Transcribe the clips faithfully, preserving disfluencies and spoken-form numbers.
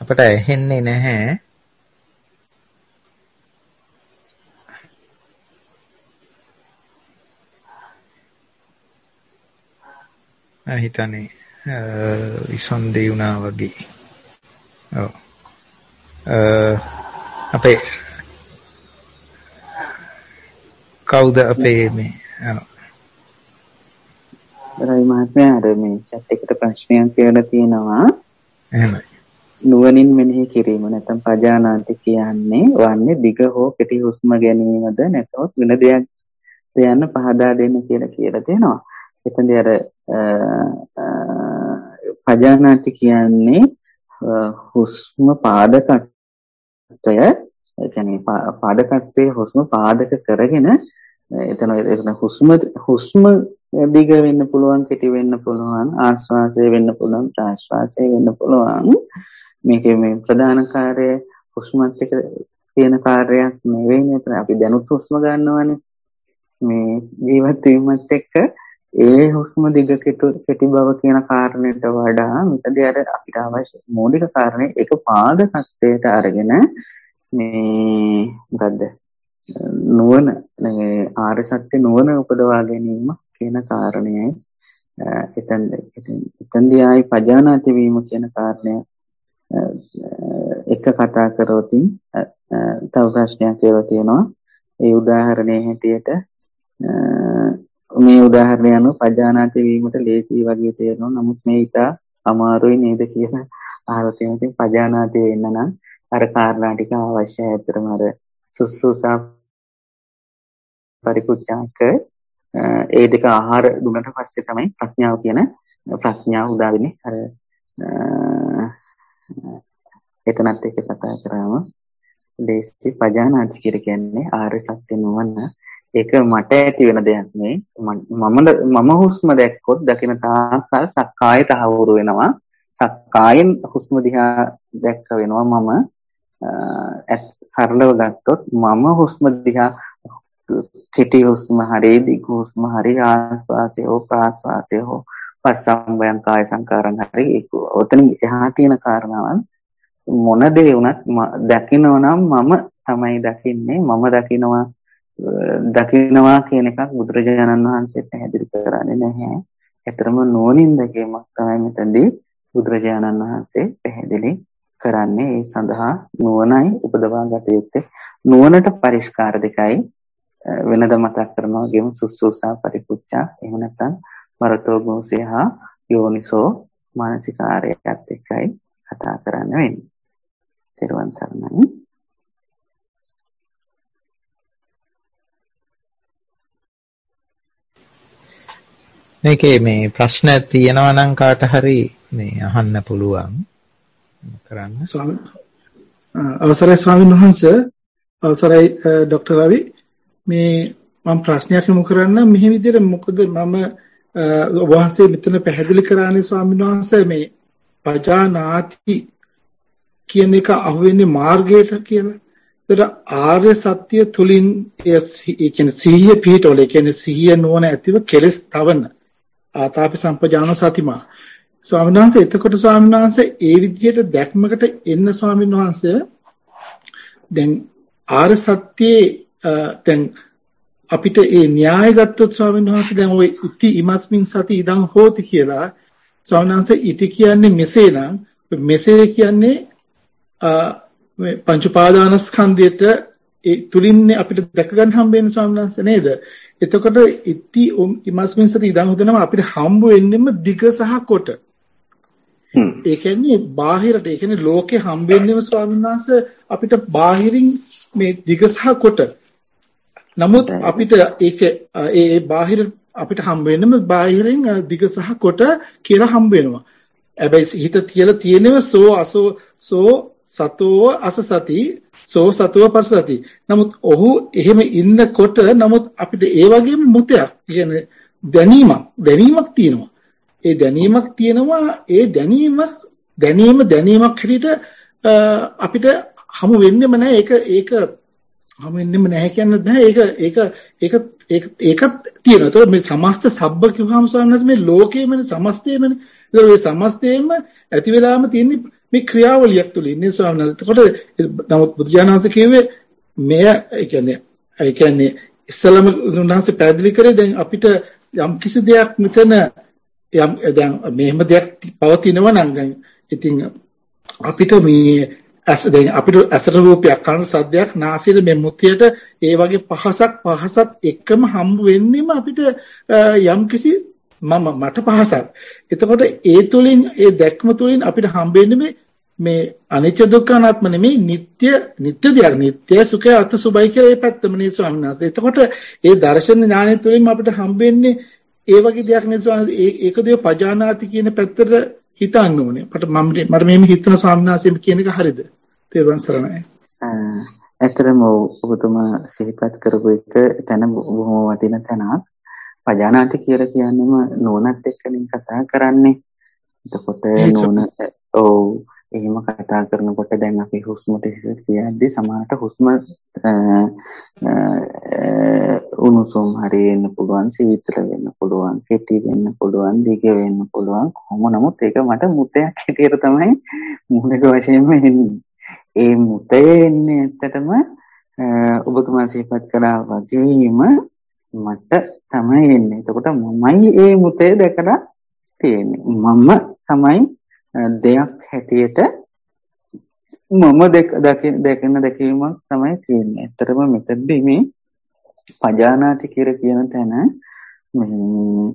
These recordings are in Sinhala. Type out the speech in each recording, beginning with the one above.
අපට ඇහෙන්නේ නැහැ. මම හිතන්නේ විසන්දේ වුණා වගේ. ඔව්. අපේ කවුද අපේ මේ රයි මහත්මයා අර මේ chat එකට ප්‍රශ්නයක් කියලා තියෙනවා. එහෙමයි. නුවණින් මෙනෙහි කිරීම නැත්නම් පජානාති කියන්නේ වන්නේ දිග හෝ කෙටි හුස්ම ගැනීමද නැත්නම් වෙන දෙයක් යන පහදා දෙන්න කියලා කියලා තියෙනවා. එතෙන්දී අර පජානාති කියන්නේ හුස්ම පාදකත්වය, ඒ කියන්නේ පාදකත්වයේ හුස්ම පාදක කරගෙන එතන එතන හුස්ම හුස්ම දිග වෙන්න පුළුවන්, කෙටි වෙන්න පුළුවන්, ආශ්වාසය වෙන්න පුළුවන්, ප්‍රාශ්වාසය වෙන්න පුළුවන්. මේකේ මේ ප්‍රධාන කාර්යය හුස්මත් එක්ක තියෙන කාර්යයක් නෙවෙයි නේද? අපි දැනුත් හුස්ම ගන්නවානේ. මේ ජීවත් වීමත් එක්ක ඒ හුස්ම දිග කෙටි බව කියන කාරණයට වඩා මෙතනදී අර අපිට අවශ්‍ය මූලික කාරණේ ඒක පාදකත්වයට අරගෙන මේ මොකද්ද නුවණ මේ ආර්ය සත්‍ය නුවණ උපදවා ගැනීම කියන කාරණයයි එතෙන් එතෙන්දී ආයි පජානාති වීම කියන කාරණය එක කතා කරවතින් තව ප්‍රශ්නයක් ඒවා තියෙනවා. ඒ උදාහරණයේ හැටියට මේ උදාහරණය අනුව පජානාති වීමට ලේසි වගේ තේරෙනවා. නමුත් මේ ඉතා අමාරුයි නේද කියලා අහලා තියෙනවා. ඉතින් පජානාති වෙන්න නම් අර කාරණා ටික අවශ්‍යයි. අතරම අර සුසුසා පරිපූර්ණක ඒ දෙක ආහාර දුන්නට පස්සේ තමයි ප්‍රඥාව කියන ප්‍රඥාව උදා වෙන්නේ. අර එතනත් එක්ක කතා කරාම දේශි පජානාති කියන්නේ ආර්ය සත්‍ය නුවණ. ඒක මට ඇති වෙන දෙයක් නෙවෙයි. මම මම හුස්ම දැක්කොත් දකින තාක්කල් සක්කාය තහවුරු වෙනවා. සක්කායෙන් හුස්ම දිහා දැක්ක වෙනවා. මම සරලව ගත්තොත් මම හුස්ම දිහා කෙටි හුස්ම හරි දිග හුස්ම හරි ආස්වාසය හෝ ප්‍රාස්වාසය හෝ පස්සම්බයං කාය සංකාරං හරි ඒක ඔතනින් එහා තියෙන කාරණාවන් මොන දේ වුණත් දකිනවා නම් මම තමයි දකින්නේ. මම දකිනවා දකිනවා කියන එකක් බුදුරජාණන් වහන්සේ පැහැදිලි කරන්නේ නැහැ. ඒතරම නුවණින් දැකීමක් තමයි මෙතනදී බුදුරජාණන් වහන්සේ පැහැදිලි කරන්නේ. ඒ සඳහා නුවණයි උපදවා ගත යුත්තේ. නුවණට පරිස්කාර දෙකයි වෙනද මතක් කරනවා වගේම සුසුසා පරිපුච්ඡා එහෙම නැත්නම් මරතෝ ගෝසය හා යෝනිසෝ මානසිකාරයත් එක්කයි කතා කරන්න වෙන්නේ. ත්‍රිවන් සරණයි. මේකේ මේ ප්‍රශ්න තියෙනවා නම් කාට හරි මේ අහන්න පුළුවන් කරන්න. ස්වාමීන් අවසරයි ස්වාමීන් වහන්සේ, අවසරයි ડોક્ટર රවි. මේ මම ප්‍රශ්නයක් යොමු කරන්න මෙහි විදිහට මොකද මම ඔබ වහන්සේ මෙතන පැහැදිලි කරන්නේ ස්වාමීන් වහන්සේ මේ පජානාති කියන එක අහුවෙන්නේ මාර්ගයට කියලා. ඒතර ආර්ය සත්‍ය තුලින් ඒ කියන්නේ සිහිය පිහිටවල, ඒ කියන්නේ සිහිය නුවණ ඇතිව කෙලස් තවන ආතාපි සම්පජාන සතිමා. ස්වාමීන් වහන්සේ එතකොට ස්වාමීන් වහන්සේ ඒ විදිහට දැක්මකට එන්න ස්වාමීන් වහන්සේ දැන් ආර්ය සත්‍යයේ දැන් අපිට ඒ න්‍යාය ගත්තොත් ස්වාමීන් වහන්සේ දැන් ওই ඉති ඉමස්මින් සති ඉදං හෝති කියලා ස්වාමීන් වහන්සේ ඉති කියන්නේ මෙසේ නම් මෙසේ කියන්නේ මේ පංච උපාදානස්කන්ධයට ඒ තුලින්නේ අපිට දැක ගන්න හම්බ වෙන ස්වාමීන් වහන්සේ නේද? එතකොට ඉති ඉමස්මින් සති ඉදං හොදනම අපිට හම්බ වෙන්නෙම දිග සහ කොට. ඒ කියන්නේ බාහිරට ඒ කියන්නේ ලෝකේ හම්බ වෙන්නෙම ස්වාමීන් වහන්සේ අපිට බාහිරින් මේ දිග සහ කොට. නමුත් අපිට ඒක ඒ බාහිර අපිට හම්බ වෙනම බාහිරින් දිග සහ කොට කියලා හම්බ වෙනවා. හැබැයි හිත තියලා තියෙනව සෝ අසෝ සෝ සතෝ අසසති සෝ සතෝ පසසති. නමුත් ඔහු එහෙම ඉන්නකොට නමුත් අපිට ඒ වගේම මුතයක් කියන්නේ දැනීමක් දැනීමක් තියෙනවා. ඒ දැනීමක් තියෙනවා ඒ දැනීම දැනීම දැනීමක් හැටියට අපිට හමු වෙන්නෙම නැහැ. ඒක ඒක හමු වෙන්නෙම නැහැ කියන්නත් බෑ. ඒක ඒක ඒක ඒක ඒකත් තියෙනවා. ඒතකොට මේ සමස්ත සබ්බ කිව්වම ස්වාමීන් වහන්සේ මේ ලෝකයේම සමස්තයේමනේ. ඒතකොට මේ සමස්තයේම ඇති වෙලාම තියෙන්නේ මේ ක්‍රියාවලියක් තුළ ඉන්නේ ස්වාමීන් වහන්සේ. එතකොට නමුත් බුදුජානනාංශ කියුවේ මෙය ඒ කියන්නේ ඒ කියන්නේ ඉස්සලම උන්වහන්සේ පැහැදිලි කරේ දැන් අපිට යම් කිසි දෙයක් මෙතන යම් දැන් මෙහෙම දෙයක් පවතිනවා නම් දැන් ඉතින් අපිට මේ ඇස් දැන් අපිට ඇසට රූපයක් කන සද්දයක් නාසයට මේ මුතියට ඒ වගේ පහසක් පහසත් එක්කම හම්බ වෙන්නේම අපිට යම් කිසි මම මට පහසක්. එතකොට ඒ තුලින් ඒ දැක්ම තුලින් අපිට හම්බ වෙන්නේ මේ මේ අනිත්‍ය දුක්ඛ අනාත්ම නෙමෙයි නিত্য නিত্য දෙයක්. නিত্য සුඛය අත සුභයි කියලා ඒ පැත්තම නේ ස්වාමීන් වහන්සේ. එතකොට ඒ දර්ශන ඥානය තුලින් අපිට හම්බ වෙන්නේ ඒ වගේ දෙයක් නේ ස්වාමීන් වහන්සේ. ඒකදේ පජානාති කියන පැත්තට හිතන්න ඕනේ. මට මම මට මෙහෙම හිතන ස්වාමීන් වහන්සේ කියන එක හරියද? තේරුවන් සරණයි. ඇත්තටම ඔබතුමා සිහිපත් කරපු එක තැන බොහොම වටින තැනක්. පජානාති කියලා කියන්නේම නෝනත් එක්කනේ කතා කරන්නේ. එතකොට නෝන ඔව් එහෙම කතා කරනකොට දැන් අපි හුස්මට හිත කියද්දි සමහරට හුස්ම උණුසුම් හරි වෙන්න පුළුවන්, සීතල වෙන්න පුළුවන්, කෙටි වෙන්න පුළුවන්, දිග වෙන්න පුළුවන්. කොහොම නමුත් ඒක මට මුතයක් හැටියට තමයි මූලික වශයෙන්ම එන්නේ. ඒ මුතය එන්නේ ඇත්තටම ඔබතුමා සිහිපත් කරා වගේම මට තමයි එන්නේ. එතකොට මමයි ඒ මුතේ දැකලා තියෙන්නේ. මම තමයි දෙයක් හැටියට මම දෙක දකින දකින දැකීමක් තමයි තියෙන්නේ. ඇත්තටම මෙතනදී මේ පජානාති කියලා කියන තැන මේ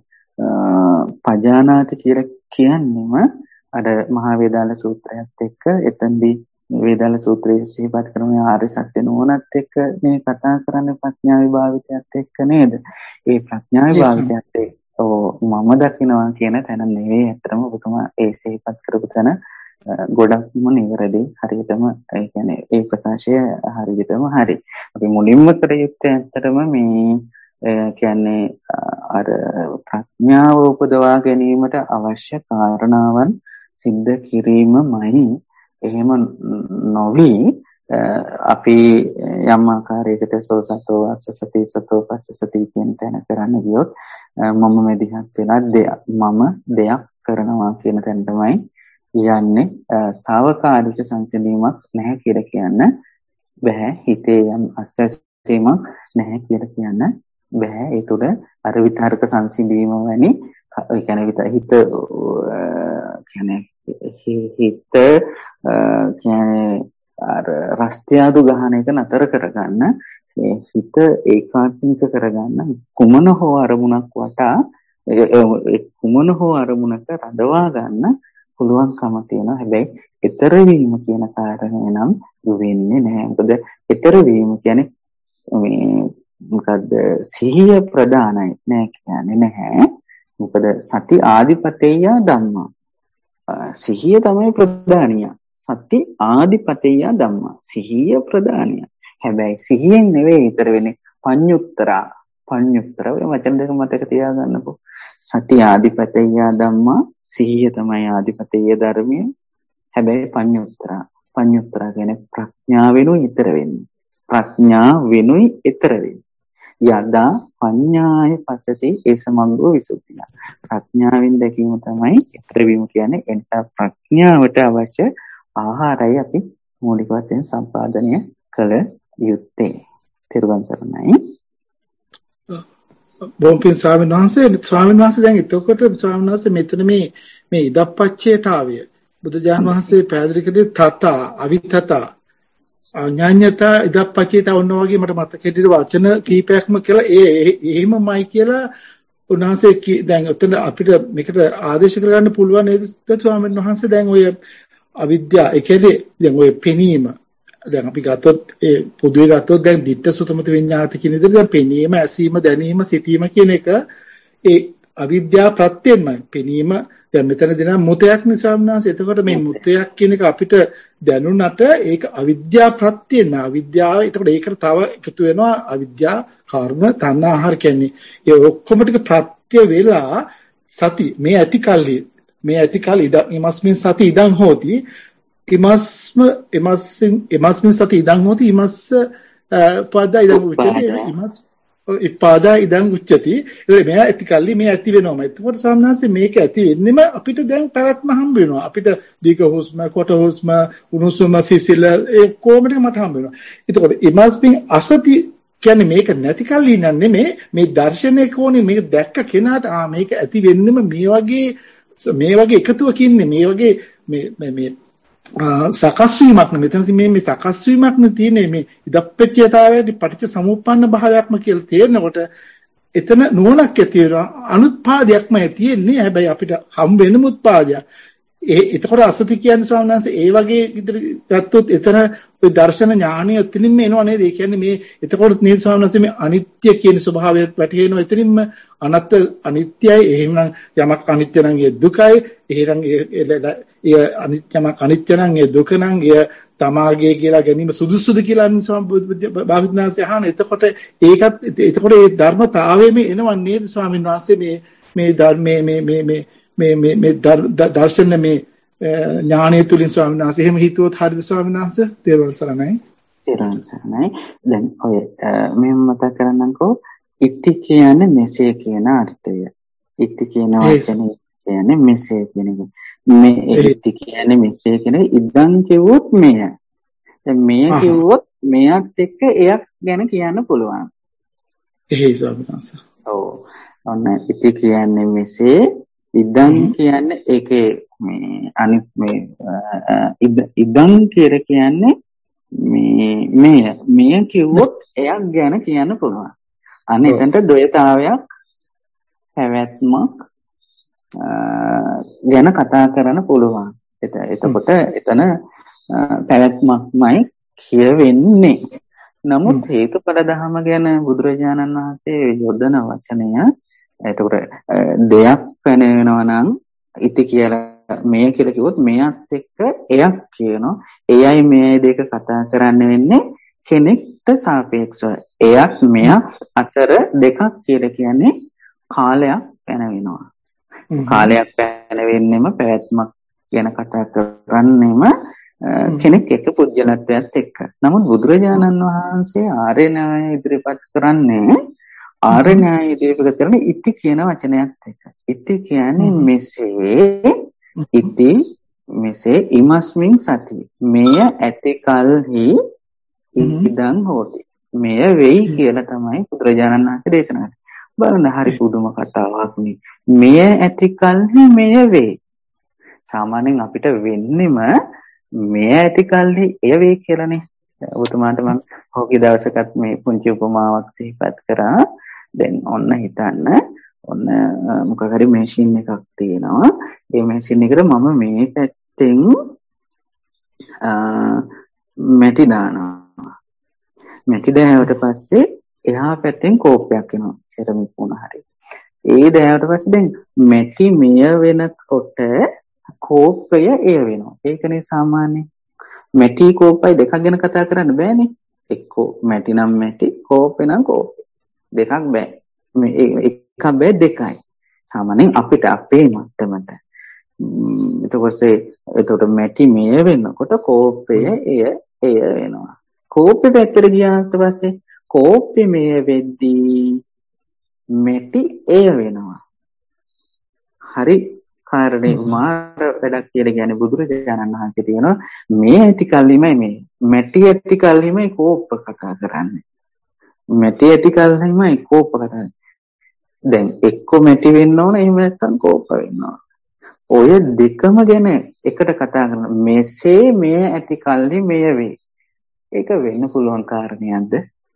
පජානාති කියලා කියන්නේම අර මහා වේදාල සූත්‍රයත් එක්ක එතෙන්දී වේදාල සූත්‍රයේ සිහිපත් කරන ආර්ය සත්‍ය නෝනත් එක්ක මේ කතා කරන්නේ ප්‍රඥා විභාවිතයත් එක්ක නේද? ඒ ප්‍රඥා විභාවිතයත් එක්ක මම දකිනවා කියන තැන නෙවෙයි ඇත්තටම ඔබතුමා ඒ සිහිපත් කරපු තැන ගොඩක්ම නිවැරදි. හරියටම ඒ කියන්නේ ඒ ප්‍රකාශය හරියටම හරි. අපි මුලින්ම කර යුත්තේ ඇත්තටම මේ කියන්නේ අර ප්‍රඥාව උපදවා ගැනීමට අවශ්‍ය කාරණාවන් සිද්ධ කිරීමමයි. එහෙම නොවි අපි යම් ආකාරයකට සෝසතෝ අස්සසති සතෝ පස්සසති කියන තැන කරන්න ගියොත් මම මෙදිහත් වෙලා දෙයක් මම දෙයක් කරනවා කියන තැන තමයි යන්නේ. తాවකාලික සංසිඳීමක් නැහැ කියලා කියන්න බෑ. හිතේ යම් අස්සසීමක් නැහැ කියලා කියන්න බෑ. ඒ තුළ අර විතරක සංසිඳීම වැනි ඒ කියන්නේ හිත කියන්නේ හිත කියන්නේ අර රස්තියාදු ගහන එක නතර කරගන්න, හිත ඒකාත්මික කරගන්න කුමන හෝ අරමුණක් වටා කුමන හෝ අරමුණක රඳවා ගන්න පුළුවන්කම තියෙනවා. හැබැයි ඊතර වීම කියන කාරණය නම් වෙන්නේ නැහැ. මොකද ඊතර වීම කියන්නේ මේ මොකද්ද සිහිය ප්‍රදානයි නෑ කියන්නේ නැහැ. මොකද සති ආදිපතේය ධම්මා, සිහිය තමයි ප්‍රධානිය. සති ආදිපතේය ධම්මා, සිහිය ප්‍රධානිය. හැබැයි සිහියෙන් නෙවෙයි ඊතර වෙන්නේ පඤ්ඤුත්තරා. පඤ්ඤුත්තර ඔය වචන දෙක මතක තියාගන්නකෝ. සති ආදිපතේය ධම්මා, සිහිය තමයි ආදිපතේය ධර්මය. හැබැයි පඤ්ඤුත්තරා, පඤ්ඤුත්තරා කියන්නේ ප්‍රඥාවෙනුයි ඊතර වෙන්නේ. ප්‍රඥා වෙනුයි ඊතර වෙන්නේ. යදා පඤ්ඤාය පස්සති ඒ සමග්ගෝ විසුද්ධිය. ප්‍රඥාවෙන් දැකීම තමයි ඊතර වීම කියන්නේ. ඒ නිසා ප්‍රඥාවට අවශ්‍ය ආහාරය අපි මූලික වශයෙන් සම්පාදනය කළ යුත්තේ. තිරුවන් සරණයි. බොම්පින් ස්වාමීන් වහන්සේ ස්වාමීන් වහන්සේ දැන් එතකොට ස්වාමීන් වහන්සේ මෙතන මේ මේ ඉදප්පච්චේතාවය බුදුජාන විශ්වාසයේ පැහැදිලි කළේ තත අවිතත අඥාඤ්ඤතා ඉදප්පච්චේතා වුණා වගේ මට මතක හිටින වචන කීපයක්ම කියලා ඒ එහෙමමයි කියලා උන්වහන්සේ දැන් උතන අපිට මේකට ආදේශ කරගන්න පුළුවන් නේද ස්වාමීන් වහන්සේ? දැන් ඔය අවිද්‍යාව ඒ කියන්නේ දැන් ඔය පෙනීම දැන් අපි ගත්තොත් ඒ පොදුවේ ගත්තොත් දැන් ditta sutamuti විඤ්ඤාති කියන විදිහට දැන් පෙනීම, ඇසීම, දැනීම, සිතීම කියන එක ඒ අවිද්‍යාව ප්‍රත්‍යයෙන්මයි. පෙනීම දැන් මෙතන දෙන මුතයක් නිසා වුණාස. එතකොට මේ මුතයක් කියන එක අපිට දැනුණට ඒක අවිද්‍යාව ප්‍රත්‍යයෙන් අවිද්‍යාව. එතකොට ඒකට තව එකතු වෙනවා අවිද්‍යාව, කර්ම, තණ්හා, ආහාර කියන්නේ. ඒ ඔක්කොම ටික ප්‍රත්‍ය වෙලා සති මේ ඇති කල්හි මේ ඇති කල් ඉද ඉමස්මින් සති ඉදන් හෝති ඉමස්ම ඉමස්මින් ඉමස්මින් සති ඉදන් හෝති ඉමස්ස පද ඉදන් උච්චේ ඉමස් ඉපාදා ඉදන් උච්චති. ඒ මෙයා ඇති කල්ලි මේ ඇති වෙනවම. එතකොට සාමාන්‍යයෙන් මේක ඇති වෙන්නෙම අපිට දැන් පැවැත්ම හම්බ වෙනවා. අපිට දීක හුස්ම, කොට හුස්ම, උණුසුම, සිසිල ඒ කොහොමද මට හම්බ වෙනවා. එතකොට it must be අසති කියන්නේ මේක නැති කල්ලි නන් නෙමෙයි මේ දර්ශනයේ කෝණේ මේක දැක්ක කෙනාට ආ මේක ඇති වෙන්නෙම මේ වගේ මේ වගේ එකතුවකින්නේ මේ වගේ මේ මේ සකස් වීමක් නෙමෙයි. මෙතනසි මේ මේ සකස් වීමක් නෙ තියෙන්නේ මේ ඉදප්පච්චයතාවයේදී පටිච්ච සමුප්පන්න භාවයක්ම කියලා තේරෙනකොට එතන නුවණක් ඇති වෙනවා. අනුත්පාදයක්ම තියෙන්නේ. හැබැයි අපිට හම් වෙනම උත්පාදයක්. ඒ එතකොට අසති කියන්නේ ස්වාමීන් වහන්සේ ඒ වගේ ඉදිරි ගත්තොත් එතන ওই දර්ශන ඥානිය එතනින්ම එනවා නේද? ඒ කියන්නේ මේ එතකොට නේද ස්වාමීන් වහන්සේ මේ අනිත්‍ය කියන ස්වභාවය වැටහෙනවා. එතනින්ම අනත්ත් අනිත්‍යයි. එහෙනම් යමක් අනිත්‍ය නම් ඒ දුකයි. එහෙනම් ඒ අනිත්‍යමක් අනිත්‍ය නම් ඒ දුක නම් ඒ තමාගේ කියලා ගැනීම සුදුසුද කියලා භාවිතනාසේ අහන. එතකොට ඒකත් එතකොට ඒ ධර්මතාවයේ මේ එනවා නේද ස්වාමීන් වහන්සේ මේ මේ ධර්මයේ මේ මේ මේ මේ මේ මේ දර්ශන මේ ඥානය තුලින් ස්වාමීන් වහන්සේ එහෙම හිතුවොත් හරිද ස්වාමීන් වහන්සේ? තේරුම් සරණයි. තේරුම් සරණයි. දැන් ඔය මම මතක් කරන්නම්කෝ ඉති කියන්නේ මෙසේ කියන අර්ථය. ඉති කියන වචනේ කියන්නේ මෙසේ කියන එක. මේ ඉති කියන්නේ මෙසේ කියන ඉදන් කිව්වොත් මෙය. දැන් මෙය කිව්වොත් මෙයත් එක්ක එයක් ගැන කියන්න පුළුවන්. එහෙයි ස්වාමීන් වහන්සේ. ඔව්. ඔන්න ඉති කියන්නේ මෙසේ ඉදන් කියන්නේ ඒකේ මේ අනිත් මේ ඉදන් කියලා කියන්නේ මේ මෙය මෙය කිව්වොත් එයක් ගැන කියන්න පුළුවන්. අනේ එතනට ද්වයතාවයක් පැවැත්මක් ගැන කතා කරන්න පුළුවන්. එතකොට එතන පැවැත්මක්මයි කියවෙන්නේ. නමුත් හේතුඵල ධර්ම ගැන බුදුරජාණන් වහන්සේ යොදන වචනය එතකොට දෙයක් වෙනවා නම් ඉති කියලා මෙය කියලා කිව්වොත් මෙයත් එක්ක එයක් කියනවා. එයයි මෙයයි දෙක කතා කරන්න වෙන්නේ කෙනෙක්ට සාපේක්ෂව. එයක් මෙයක් අතර දෙකක් කියලා කියන්නේ කාලයක් පැනවෙනවා. කාලයක් පැනවෙන්නෙම පැවැත්මක් ගැන කතා කරන්නෙම කෙනෙක් එක්ක පුජ්‍යලත්වයක් එක්ක. නමුත් බුදුරජාණන් වහන්සේ ආර්ය න්‍යාය ඉදිරිපත් කරන්නේ ආර්ය න්‍යාය ඉදිරිපත් කරන ඉති කියන වචනයත් එක්ක. ඉති කියන්නේ මෙසේ ඉති මෙසේ ඉමස්මින් සති. මෙය ඇති කල්හි ඉදන් හෝති. මෙය වෙයි කියලා තමයි බුදුරජාණන් වහන්සේ දේශනා කළේ. බලන්න හරි පුදුම කතාවක් නේ. මෙය ඇති කල්හි මෙය වෙයි. සාමාන්‍යයෙන් අපිට වෙන්නෙම මෙය ඇති කල්හි එය වෙයි කියලානේ. ඔබතුමාට මම හොකි දවසකත් මේ පුංචි උපමාවක් සිහිපත් කරා. දැන් ඔන්න හිතන්න ඔන්න මොකක් හරි මැෂින් එකක් තියෙනවා. ඒ මැෂින් එකට මම මේ පැත්තෙන් මැටි දානවා. මැටි දැහැවට පස්සේ එහා පැත්තෙන් කෝප්පයක් එනවා. සෙරමික් වුණ හරි. ඒ දැහැවට පස්සේ දැන් මැටි මෙය වෙනකොට කෝප්පය එය වෙනවා. ඒකනේ සාමාන්‍ය. මැටි කෝප්පයි දෙකක් ගැන කතා කරන්න බෑනේ. එක්කෝ මැටි නම් මැටි, කෝප්පේ නම් කෝප්පේ. දෙකක් බෑ. මේ එකක් බෑ දෙකයි. සාමාන්‍යයෙන් අපිට අපේ මට්ටමට. එතකොට එතකොට මැටි මෙය වෙනකොට කෝප්පය එය එය වෙනවා. කෝප්පේ පැත්තට ගියාට පස්සේ කෝප්පේ මෙය වෙද්දී මැටි එය වෙනවා. හරි කාරණේ මාර වැඩක් කියලා කියන්නේ බුදුරජාණන් වහන්සේ කියනවා මේ ඇති කල්හිමයි මේ මැටි ඇති කල්හිමයි කෝප්ප කතා කරන්නේ. මැටි ඇති කල්හිමයි කෝප්ප කතා කරන්නේ. දැන් එක්ක මැටි වෙන්න ඕන එහෙම නැත්නම් කෝප්ප වෙන්න ඕන. ඔය දෙකම ගැන එකට කතා කරන මෙසේ මෙය ඇති කල්හි මෙය වේ. ඒක වෙන්න පුළුවන් කාරණයක්ද?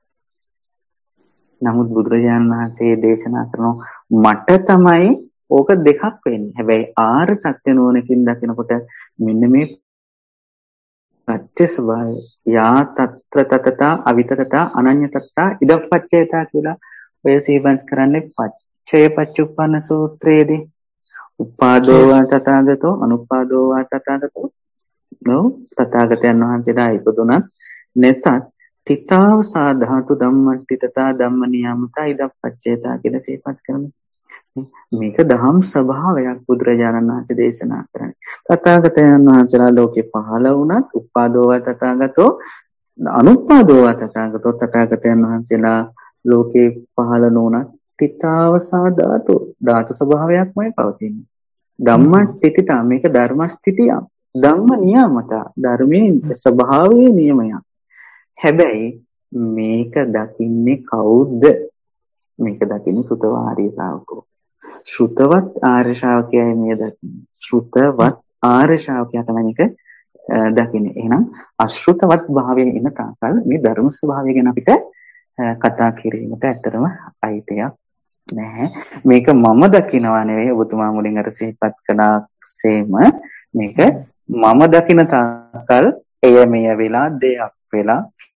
නමුත් බුදුරජාණන් වහන්සේ දේශනා කරන මට තමයි ඕක දෙකක් වෙන්නේ. හැබැයි ආර්ය සත්‍ය නුවණකින් දකිනකොට මෙන්න මේ සත්‍ය ස්වභාවය යා తත්‍ර තතතා අවිතතතා අනඤ්‍යතතා ඉදප්පච්චයතා කියලා ඔය සීබන්ස් කරන්නේ පච්චය පච්චුප්පන්න සූත්‍රයේදී. උපාදෝවා තථාගතෝ අනුපාදෝවා තථාගතෝ නෝ තථාගතයන් වහන්සේලා ඉපදුනත් නැතත් තිතාව සාධාතු ධම්මට්ටි තථා ධම්ම නියමතා ඉදප්පච්චයතා කියලා සීපත් කරනවා. මේක දහම් ස්වභාවයක් බුදුරජාණන් වහන්සේ දේශනා කරන්නේ. තථාගතයන් වහන්සේලා ලෝකේ පහළ වුණත් උපාදෝවා තථාගතෝ අනුපාදෝවා තථාගතෝ තථාගතයන් වහන්සේලා ලෝකේ පහළ නොවුනත් තිතාවසා ධාතු ධාතු ස්වභාවයක්මයි පවතින්නේ. ධම්මස්ථිතිතා මේක ධර්මස්ථිතියක්. ධම්ම නියමතා ධර්මයේ ස්වභාවයේ නියමයක්. හැබැයි මේක දකින්නේ කවුද? මේක දකින්නේ සුතව ආර්ය ශ්‍රාවකෝ. ශ්‍රුතවත් ආර්ය ශ්‍රාවකයයි මේ දකින්නේ. ශ්‍රුතවත් ආර්ය ශ්‍රාවකයා තමයි මේක දකින්නේ. එහෙනම් අශෘතවත් භාවයේ ඉන්න තාකල් මේ ධර්ම ස්වභාවය ගැන අපිට කතා කිරීමට ඇත්තටම අයිතියක් නැහැ. මේක මම දකිනවා නෙවෙයි ඔබතුමා මුලින් අර සිහිපත් කළාසේම මේක මම දකින තාකල් එය මෙය වෙලා දෙයක් වෙලා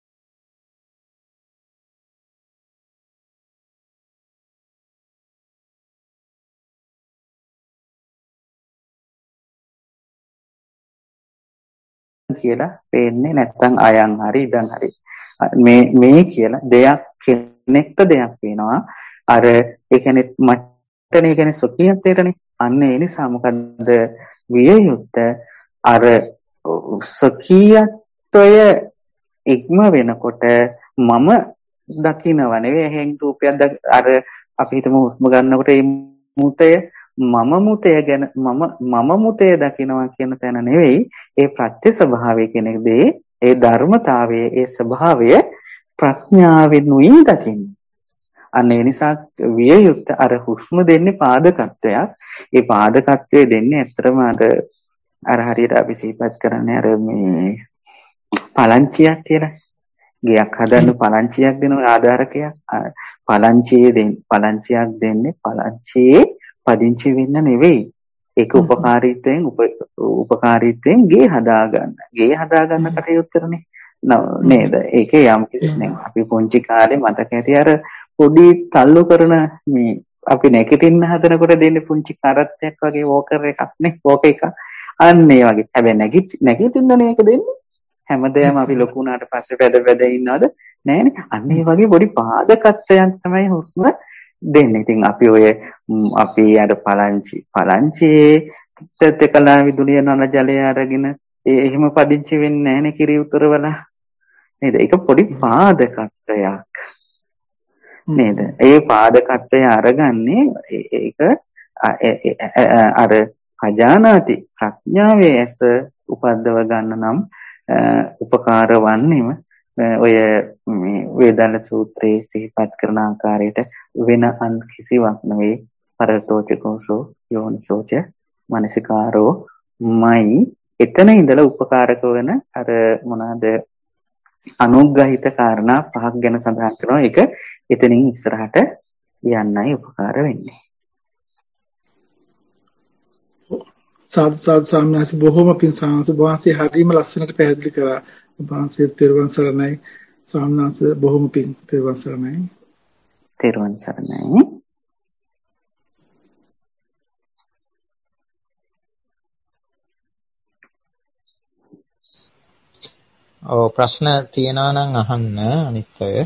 කියලා පේන්නේ නැත්තම් අයන් හරි ඉදන් හරි මේ මේ කියලා දෙයක් කෙනෙක්ට දෙයක් වෙනවා අර ඒ කියන්නේ මට්ටනේ කියන්නේ සොකියත්තේටනේ අන්න ඒ නිසා මොකද්ද විය යුත්තේ අර සොකියත්වය ඉක්ම වෙනකොට මම දකින්නව නෙවෙයි එහෙන් රූපයක් අර අපි හිතමු හුස්ම ගන්නකොට මේ මුතය මම මුතය ගැන මම මම මුතය දකිනවා කියන තැන නෙවෙයි ඒ ප්‍රත්‍ය ස්වභාවය කියන දේ ඒ ධර්මතාවයේ ඒ ස්වභාවය ප්‍රඥාවෙන්ුයි දකින්නේ. අන්න ඒ නිසා විය යුත්තේ අර හුස්ම දෙන්නේ පාදකත්වයක්. ඒ පාදකත්වයේ දෙන්නේ ඇත්තටම අර අර හරියට අපි සිහිපත් කරන්නේ අර මේ පලංචියක් කියලා. ගයක් හදන්න පලංචියක් දෙන ආධාරකයක්. පලංචියේ දෙන්න පලංචියක් දෙන්නේ පලංචියේ පදිංචි වෙන්න නෙවෙයි. ඒක උපකාරීත්වයෙන් උපකාරීත්වයෙන් ගේ හදාගන්න. ගේ හදාගන්න කටයුත්තනේ නේද? ඒකේ යම් කිසි අපි පුංචි කාලේ මතක ඇති අර පොඩි තල්ලු කරන මේ අපි නැගිටින්න හදනකොට දෙන්නේ පුංචි කරත්තයක් වගේ වෝකර් එකක් නේ වෝක එක. අන්න ඒ වගේ. හැබැයි නැගිට නැගිටින්නනේ ඒක දෙන්නේ. හැමදේම අපි ලොකු වුණාට පස්සේ වැඩ වැඩ ඉන්නවද? නෑනේ. අන්න ඒ වගේ පොඩි පාදකත්වයක් තමයි හුස්ම දෙන්නේ. ඉතින් අපි ඔය අපි අර පලංචි පලංචියේ තත්කලා විදුලිය නන ජලය අරගෙන ඒ එහෙම පදිංචි වෙන්නේ නැහනේ කිරි උතරවල නේද? ඒක පොඩි පාදකත්වයක් නේද? ඒ පාදකත්වය අරගන්නේ ඒක අර අජානාති ප්‍රඥාවේ ඇස උපද්දව ගන්න නම් උපකාර වන්නේම ඔය මේ වේදාල සූත්‍රයේ සිහිපත් කරන ආකාරයට වෙන අන් කිසිවක් නෙවෙයි පරතෝචකෝසෝ යෝනිසෝච මනසිකාරෝ මයි එතන ඉඳලා උපකාරක වෙන අර මොනවාද අනුග්‍රහිත කාරණා පහක් ගැන සඳහන් කරනවා. ඒක එතනින් ඉස්සරහට යන්නයි උපකාර වෙන්නේ. සාදු සාදු ස්වාමීන් වහන්සේ බොහොම පිං ස්වාමීන් වහන්සේ හරිම ලස්සනට පැහැදිලි කරා. වහන්සේ තෙරුවන් සරණයි. ස්වාමීන් වහන්සේ බොහොම පිං තෙරුවන් සරණයි. තෙරුවන් සරණයි. ඔව් ප්‍රශ්න තියෙනවා නම් අහන්න අනිත් අය.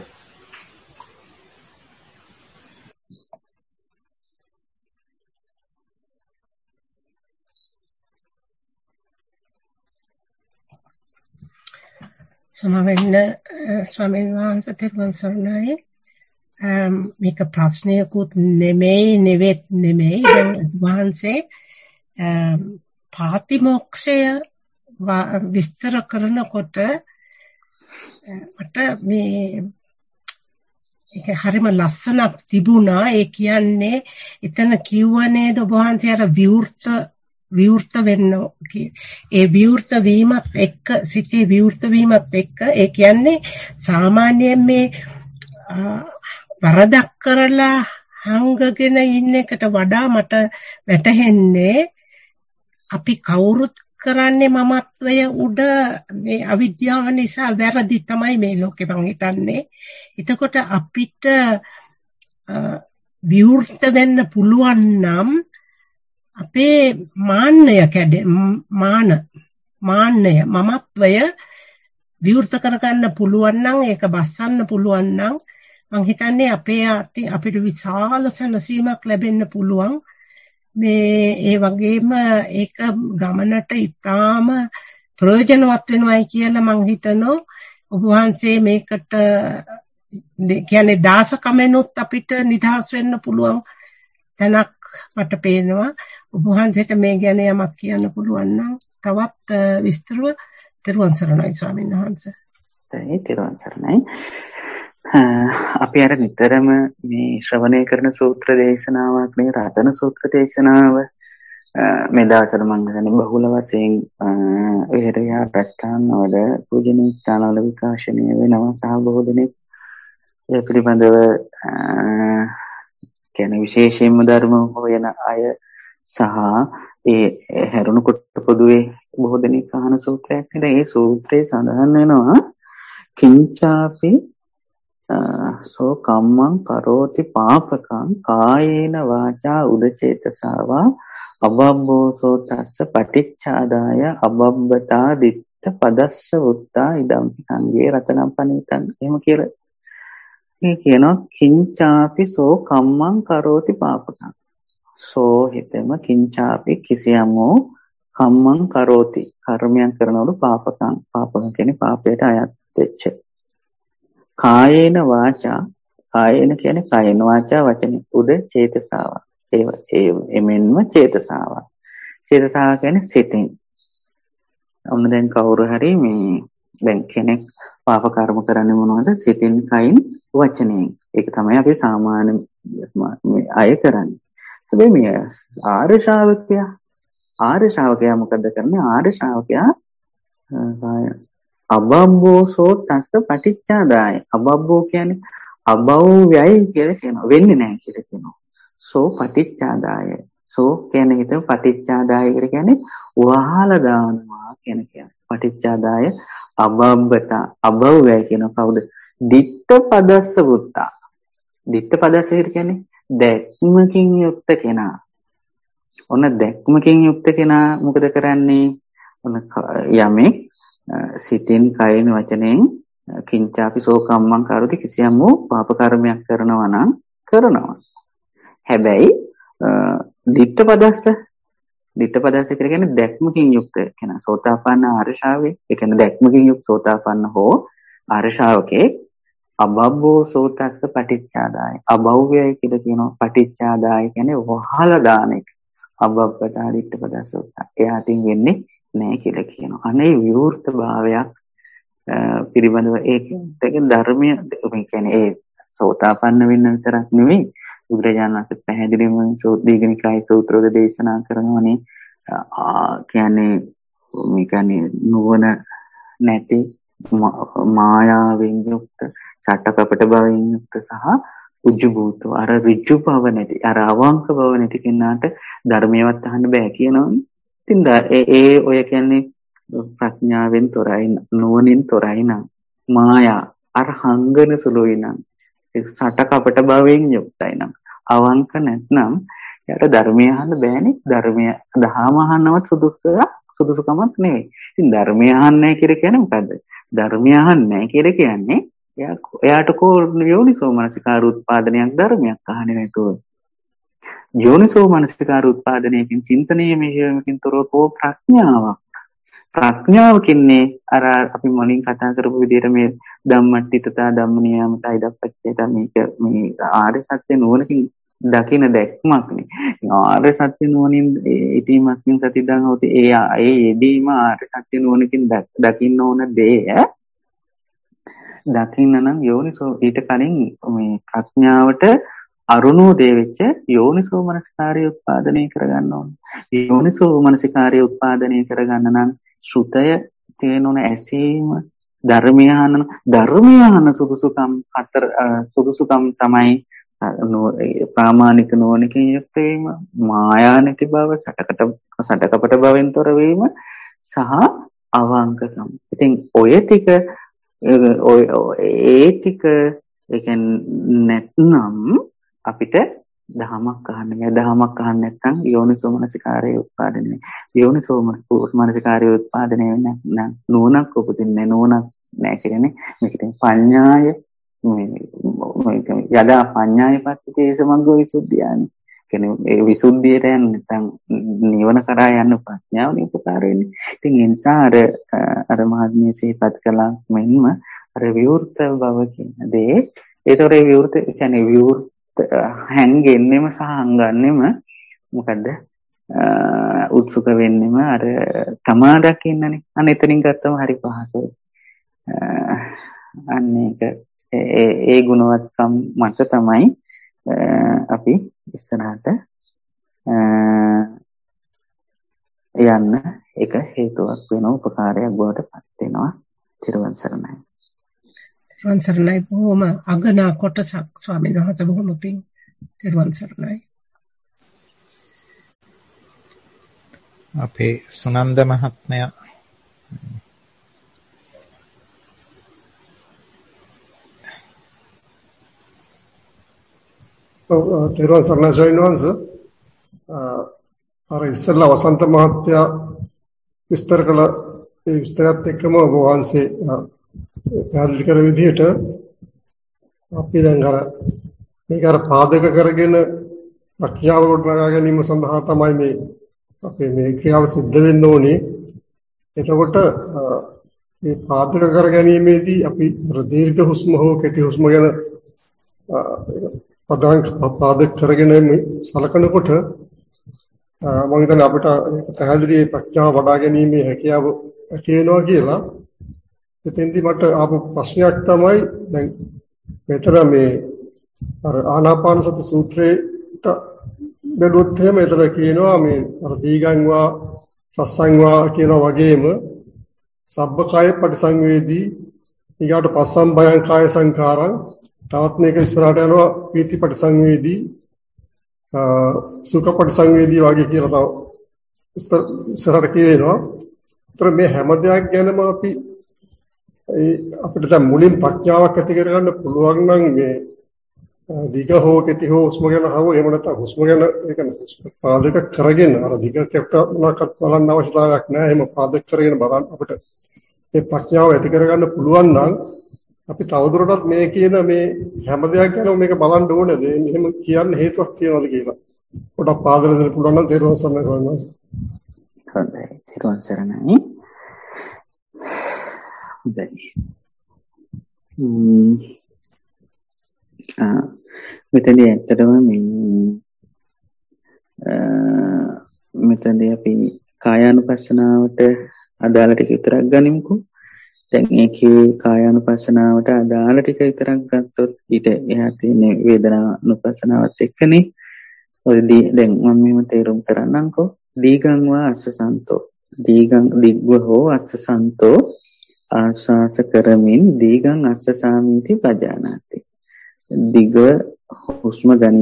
සමවෙන්න ස්වාමීන් වහන්සේ තෙරුවන් සරණයි. මේක ප්‍රශ්නයකුත් නෙමෙයි නෙවෙත් නෙමෙයි. දැන් වහන්සේ පාතිමොක්ෂය විස්තර කරනකොට මට මේ ඒක හරිම ලස්සනක් තිබුණා. ඒ කියන්නේ එතන කිව්වනේද ඔබ වහන්සේ අර විවෘත විවෘත වෙන්න ඒ විවෘත වීමත් එක්ක සිතේ විවෘත වීමත් එක්ක ඒ කියන්නේ සාමාන්‍යයෙන් මේ වරදක් කරලා හංගගෙන ඉන්න එකට වඩා මට වැටහෙන්නේ අපි කවුරුත් කරන්නේ මමත්වය උඩ මේ අවිද්‍යාව නිසා වැරදි තමයි මේ ලෝකෙ මං හිතන්නේ. එතකොට අපිට විවෘත වෙන්න පුළුවන් නම් අපේ මාන්නය කැඩෙ මාන මාන්නය මමත්වය විවෘත කරගන්න පුළුවන් නම් ඒක බස්සන්න පුළුවන් නම් මං හිතන්නේ අපේ අපිට විශාල සැනසීමක් ලැබෙන්න පුළුවන්. මේ ඒ වගේම ඒක ගමනට ඉතාම ප්‍රයෝජනවත් වෙනවයි කියලා මං හිතනවා. ඔබ වහන්සේ මේකට කියන්නේ දාසකමෙනුත් අපිට නිදහස් වෙන්න පුළුවන් තැනක් මට පේනවා. ඔබ වහන්සේට මේ ගැන යමක් කියන්න පුළුවන් නම් තවත් විස්තරව තෙරුවන් සරණයි ස්වාමීන් වහන්සේ. ඒ තෙරුවන් සරණයි. අපි අර නිතරම මේ ශ්‍රවණය කරන සූත්‍ර දේශනාවක් නේ රතන සූත්‍ර දේශනාව මේ දවස්වල මම හිතන්නේ බහුල වශයෙන් විහෙරයා ප්‍රස්ථානවල පූජනීය ස්ථානවල විකාශනය වෙනවා සහ බොහෝ දෙනෙක් ඒ පිළිබඳව කියන්නේ විශේෂයෙන්ම ධර්ම හොයන අය සහ ඒ හැරුණු කොට පොදුවේ බොහෝ දෙනෙක් අහන සූත්‍රයක් නේද? ඒ සූත්‍රයේ සඳහන් වෙනවා කිංචාපි සෝ කම්මං කරෝති පාපකං කායේන වාචා උදචේතසාවා අබබ්බෝසෝ තස්ස පටිච්චාදාය අබබ්බතා දිත්ත පදස්ස වුත්තා ඉදම්පි සංඝේ රතනම් පනිතං. එහෙම කියලා මේ කියනවා කිංචාපි සෝ කම්මං කරෝති පාපකං. සෝ හිතෙම කිංචාපි කිසියම් වූ කම්මං කරෝති කර්මයන් කරනවලු පාපකං. පාපකං කියන්නේ පාපයට අයත් වෙච්ච. කායේන වාචා කායේන කියන්නේ කායේන වාචා වචනේ උද චේතසාව. ඒ ඒ එමෙන්ම චේතසාව. චේතසාව කියන්නේ සිතින්. ඔන්න දැන් කවුරු හරි මේ දැන් කෙනෙක් පාප කර්ම කරන්නේ මොනවද? සිතින් කයින් වචනයෙන්. ඒක තමයි අපි සාමාන්‍ය අය කරන්නේ. හැබැයි මේ ආර්ය ශ්‍රාවකයා ආර්ය ශ්‍රාවකයා මොකද කරන්නේ? ආර්ය ශ්‍රාවකයා අබබ්බෝසෝ තස්ස පටිච්චාදාය. අබබ්බෝ කියන්නේ අබව්‍යයි කියලා කියනවා. වෙන්නේ නැහැ කියලා කියනවා. සෝ පටිච්චාදාය. සෝ කියන්නේ හිතේ පටිච්චාදාය කියලා කියන්නේ වහලා දානවා කියන කියන්නේ. පටිච්චාදාය අබබ්බත අබව්‍යයි කියන කවුද? දිට්ඨ පදස්ස වුත්තා. දිට්ඨ පදස්ස කියන්නේ දැක්මකින් යුක්ත කෙනා. ඔන්න දැක්මකින් යුක්ත කෙනා මොකද කරන්නේ? ඔන්න යමෙක් සිතින් කයින් වචනෙන් කිංචාපි සෝ කම්මං කරෝති කිසියම් වූ පාප කර්මයක් කරනවා නම් කරනවා. හැබැයි දිට්ඨ පදස්ස දිට්ඨ පදස්ස කියන්නේ දැක්මකින් යුක්ත කෙනා. සෝතාපන්න ආර්ය ශ්‍රාවකේ ඒ කියන්නේ දැක්මකින් යුක්ත සෝතාපන්න හෝ ආර්ය ශ්‍රාවකේ අබබ්බෝ සෝතස්ස පටිච්චාදාය. අභව්‍යයි කියලා කියනවා. පටිච්චාදාය කියන්නේ වහලා දාන එක. අබබ්බතා දිට්ඨ පදස්ස උත්තා. එයාටින් වෙන්නේ නැහැ කියලා කියනවා. අනේ විවෘත භාවයක් පිළිබඳව ඒක ධර්මයේ මේ කියන්නේ ඒ සෝතාපන්න වෙන්න විතරක් නෙවෙයි බුදුරජාණන් වහන්සේ පැහැදිලිවම දීඝනිකාය සූත්‍රවල දේශනා කරනවානේ කියන්නේ මේ කියන්නේ නුවණ නැති මායාවෙන් යුක්ත සටකපට භවෙන් යුක්ත සහ උජ්ජුබූත අර ඍජු භව නැති අර අවංක භව නැති කෙනාට ධර්මයවත් අහන්න බෑ කියනවනේ. ඉතින් ඒ ඔය කියන්නේ ප්‍රඥාවෙන් තොරයි නුවණින් තොරයි නම් මායා අර හංගන සුළුයි නම් සටකපට භවෙන් යුක්තයි නම් අවංක නැත්නම් යාට ධර්මය අහන්න බෑනේ. ධර්මය දහම අහන්නවත් සුදුසුක සුදුසුකමක් නෙවෙයි. ඉතින් ධර්මය අහන්නේ කියලා කියන්නේ මොකද්ද? ධර්මය අහන්නේ කියලා කියන්නේ එයා එයාට කෝ යෝනිසෝ මනසිකාර උත්පාදනයක් ධර්මයක් අහන්නේ නැතුව. යෝනිසෝ මනසිකාර උත්පාදනයකින් චින්තනීය මෙහෙයකින් තොරව කෝ ප්‍රඥාවක්. ප්‍රඥාවකින්නේ අර අපි මුලින් කතා කරපු විදිහට මේ ධම්මට්ඨිතතා ධම්මනියමතා ඉදප්පච්චේත මේක මේ ආර්ය සත්‍ය නුවණකින් දකින දැක්මක්නේ. ආර්ය සත්‍ය නුවණින් ඉතිමස්මින් සතිදං හොති ඒ ඒ යෙදීම ආර්ය සත්‍ය නුවණකින් දකින්න ඕන දේ දකින්න නම් යෝනිසෝ ඊට කලින් මේ ප්‍රඥාවට අරුණෝදේ වෙච්ච යෝනිසෝ මනසිකාරය උත්පාදනය කරගන්න ඕන. යෝනිසෝ මනසිකාරය උත්පාදනය කරගන්න නම් ශ්‍රුතය තේනොන ඇසීම ධර්මය අහන ධර්මය අහන සුදුසුකම් හතර සුදුසුකම් තමයි ප්‍රාමාණික නුවණකින් යුක්ත වීම, මායා නැති බව, සටකට සටකපට බවෙන් තොර වීම සහ අවංකකම්. ඉතින් ඔය ටික ඔය ඒ ටික ඒ කියන්නේ නැත්නම් අපිට දහමක් අහන්න බෑ. දහමක් අහන්න නැත්නම් යෝනිසෝ මනසිකාරය උත්පාදනය යෝනිසෝ මනසිකාරය උත්පාදනය වෙන්නේ නැත්නම් නුවණක් උපදින්නේ නුවණක් නැහැ කියන්නේ මේකට පඤ්ඤාය මේ යදා පඤ්ඤාය පස්සේ සමග්ගෝ විසුද්ධියනේ. කියන්නේ ඒ විසුද්ධියට යන්න නැත්නම් නිවන කරා යන්න ප්‍රඥාවනේ උපකාර වෙන්නේ. ඉතින් ඒ නිසා අර අර මහත්මිය සිහිපත් කළා මෙන්න අර විවෘත බව කියන දේ. ඒතකොට ඒ විවෘත කියන්නේ විවෘත හැංගෙන්නෙම සහ හංගන්නෙම මොකද්ද? උත්සුක වෙන්නෙම අර තමා දකින්නනේ. අන්න එතනින් ගත්තම හරි පහසුයි. අන්න ඒක ඒ ඒ ගුණවත්කම් මත තමයි අපි ඉස්සරහට යන්න එක හේතුවක් වෙන උපකාරයක් බවට පත් වෙනවා. තිරුවන් සරණයි. තිරුවන් සරණයි. බොහොම අගනා කොටසක් ස්වාමීන් වහන්සේ. බොහොම පිං. තිරුවන් සරණයි. අපේ සුනන්ද මහත්මයා තිරුවන් සරණයි ස්වාමීන් වහන්සේ. අර ඉස්සෙල්ලා වසන්ත මහත්තයා විස්තර කළ ඒ විස්තරات එක්කම ඔබ වහන්සේ පැහැදිලි කර විදිහට අපි දැන් අර මේක අර පාදක කරගෙන ප්‍රඥාව ගොඩනගා ගැනීම සඳහා තමයි මේ අපේ මේ ක්‍රියාව සිද්ධ වෙන්න ඕනේ. එතකොට මේ පාදක කර ගැනීමේදී අපි දීර්ඝ හුස්ම හෝ කෙටි හුස්ම ගැන පදාංක පාදක කරගෙන සලකනකොට මම හිතන්නේ අපිට පැහැදිලි ප්‍රඥාව වඩා ගැනීමේ හැකියාව ඇති වෙනවා කියලා. එතෙන්දී මට ආපු ප්‍රශ්නයක් තමයි දැන් මෙතන මේ අර ආනාපාන සති සූත්‍රයට බැලුවොත් එහෙම එතන කියනවා මේ අර දීගංවා රස්සංවා කියනවා වගේම සබ්බකාය පටිසංවේදී ඊගාට පස්සම් භයං කාය සංඛාරං තවත් මේක ඉස්සරහට යනවා පීති පටිසංවේදී සුඛ පටිසංවේදී වගේ කියලා තව ඉස්සරහට කියනවා. ඒතර මේ හැම දෙයක් ගැනම අපි ඒ අපිට දැන් මුලින් ප්‍රඥාවක් ඇති කරගන්න පුළුවන් නම් මේ දිග හෝ කෙටි හෝ හුස්ම ගැන හව එහෙම නැත්නම් හුස්ම ගැන ඒ කියන්නේ පාදක කරගෙන අර දිග කෙටි මොනවාක්වත් බලන්න අවශ්‍යතාවයක් නැහැ. එහෙම පාදක කරගෙන බලන්න අපිට මේ ප්‍රඥාව ඇති කරගන්න පුළුවන් නම් අපි තවදුරටත් මේ කියන මේ හැම දෙයක් ගැනම මේක බලන්න ඕනේද? එහෙම කියන්න හේතුවක් තියනවද කියලා පොඩක් පාදලා දෙන්න පුළුවන් නම් තේරුම් ගන්න ඕනේ. හොඳයි. තේරුම් සරණයි. හොඳයි. ම්ම් ආ මෙතනදී ඇත්තටම මේ මෙතනදී අපි කායානුපස්සනාවට අදාළ ටික විතරක් ගනිමුකෝ. දැන් ඒකේ කායානුපස්සනාවට අදාළ ටික විතරක් ගත්තොත් ඊට එහා තියෙන වේදනානුපස්සනාවත් එක්කනේ. ඔය දැන් මම මෙහෙම තේරුම් කරන්නම්කෝ. දීගං වා අස්සසන්තෝ දීගං දිග්ව හෝ අස්සසන්තෝ ආස්වාස කරමින් දීගං අස්සසාමීති පජානාති. දිග හුස්ම ගනි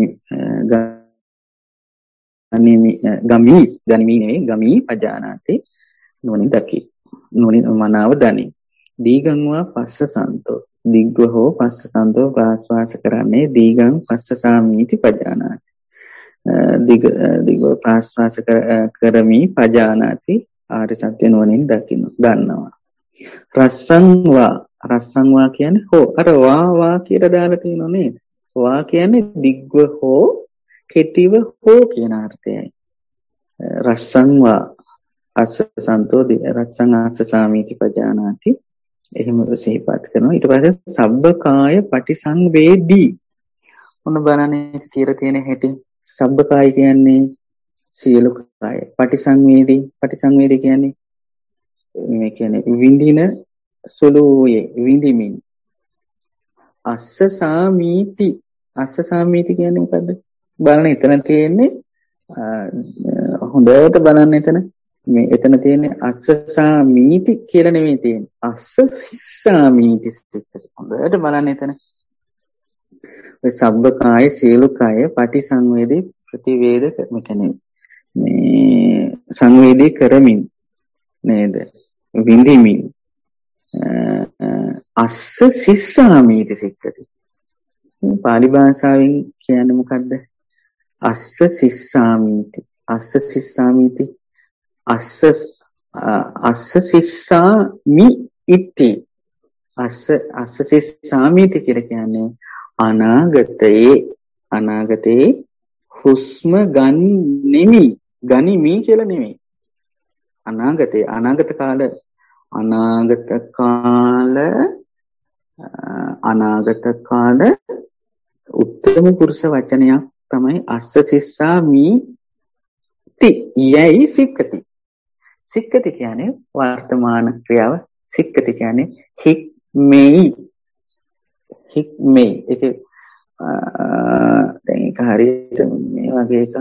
ගනිමි ගමි ගනිමි නෙවෙයි ගමි පජානාති නොනින් දකි නොනින් මනාව දනි. දීගං වා පස්සසන්තෝ දිග්ව හෝ පස්සසන්තෝ ආස්වාස කරන්නේ දීගං පස්සසාමීති පජානාති. දිග දිග ප්‍රාස්වාස කරමි පජානාති ආර්ය සත්‍ය නොනින් දකින්න ගන්නවා. රස්සං වා රස්සං වා කියන්නේ හෝ අර වා වා කියලා දාලා තියෙනව නේද? වා කියන්නේ දිග්ව හෝ කෙටිව හෝ කියන අර්ථයයි. රස්සං වා අස්සසන්තෝ රස්සං අස්සසාමීති පජානාති එහෙම සිහිපත් කරනවා. ඊට පස්සේ සබ්බකාය පටිසංවේදී මොන බලන්නේ කියලා තියෙන හැටි. සබ්බකාය කියන්නේ සියලු කාය. පටිසංවේදී පටිසංවේදී කියන්නේ මේ කියන්නේ විඳින සුළුයේ විඳිමින්. අස්ස සාමීති අස්ස සාමීති කියන්නේ මොකද්ද? බලන්න එතන තියෙන්නේ හොඳට බලන්න එතන මේ එතන තියෙන්නේ අස්ස සාමීති කියලා නෙමෙයි තියෙන්නේ. අස්ස සිස්සාමීති හොඳට බලන්න එතන. ඔය සබ්බකාය සියලු කාය පටිසංවේදී ප්‍රතිවේද මේ කියන්නේ මේ සංවේදී කරමින් නේද? විඳිමින් අස්ස සිස්සාමීති සික්කති. මේ පාලි භාෂාවෙන් කියන්නේ මොකද්ද? අස්ස සිස්සාමීති අස්ස සිස්සාමීති අස්ස අස්ස සිස්සාමි ඉති අස්ස අස්ස සිස්සාමීති කියලා කියන්නේ අනාගතයේ අනාගතයේ හුස්ම ගන්නෙමි ගනිමි කියලා නෙමෙයි. අනාගතයේ අනාගත කාල අනාගත කාල අනාගත කාල උත්තම පුරුෂ වචනයක් තමයි අස්ස සිස්සා මීති යයි සික්කති. සික්කති කියන්නේ වර්තමාන ක්‍රියාව. සික්කති කියන්නේ හික්මෙයි. හික්මෙයි. ඒක දැන් ඒක හරියට මේ වගේ එකක්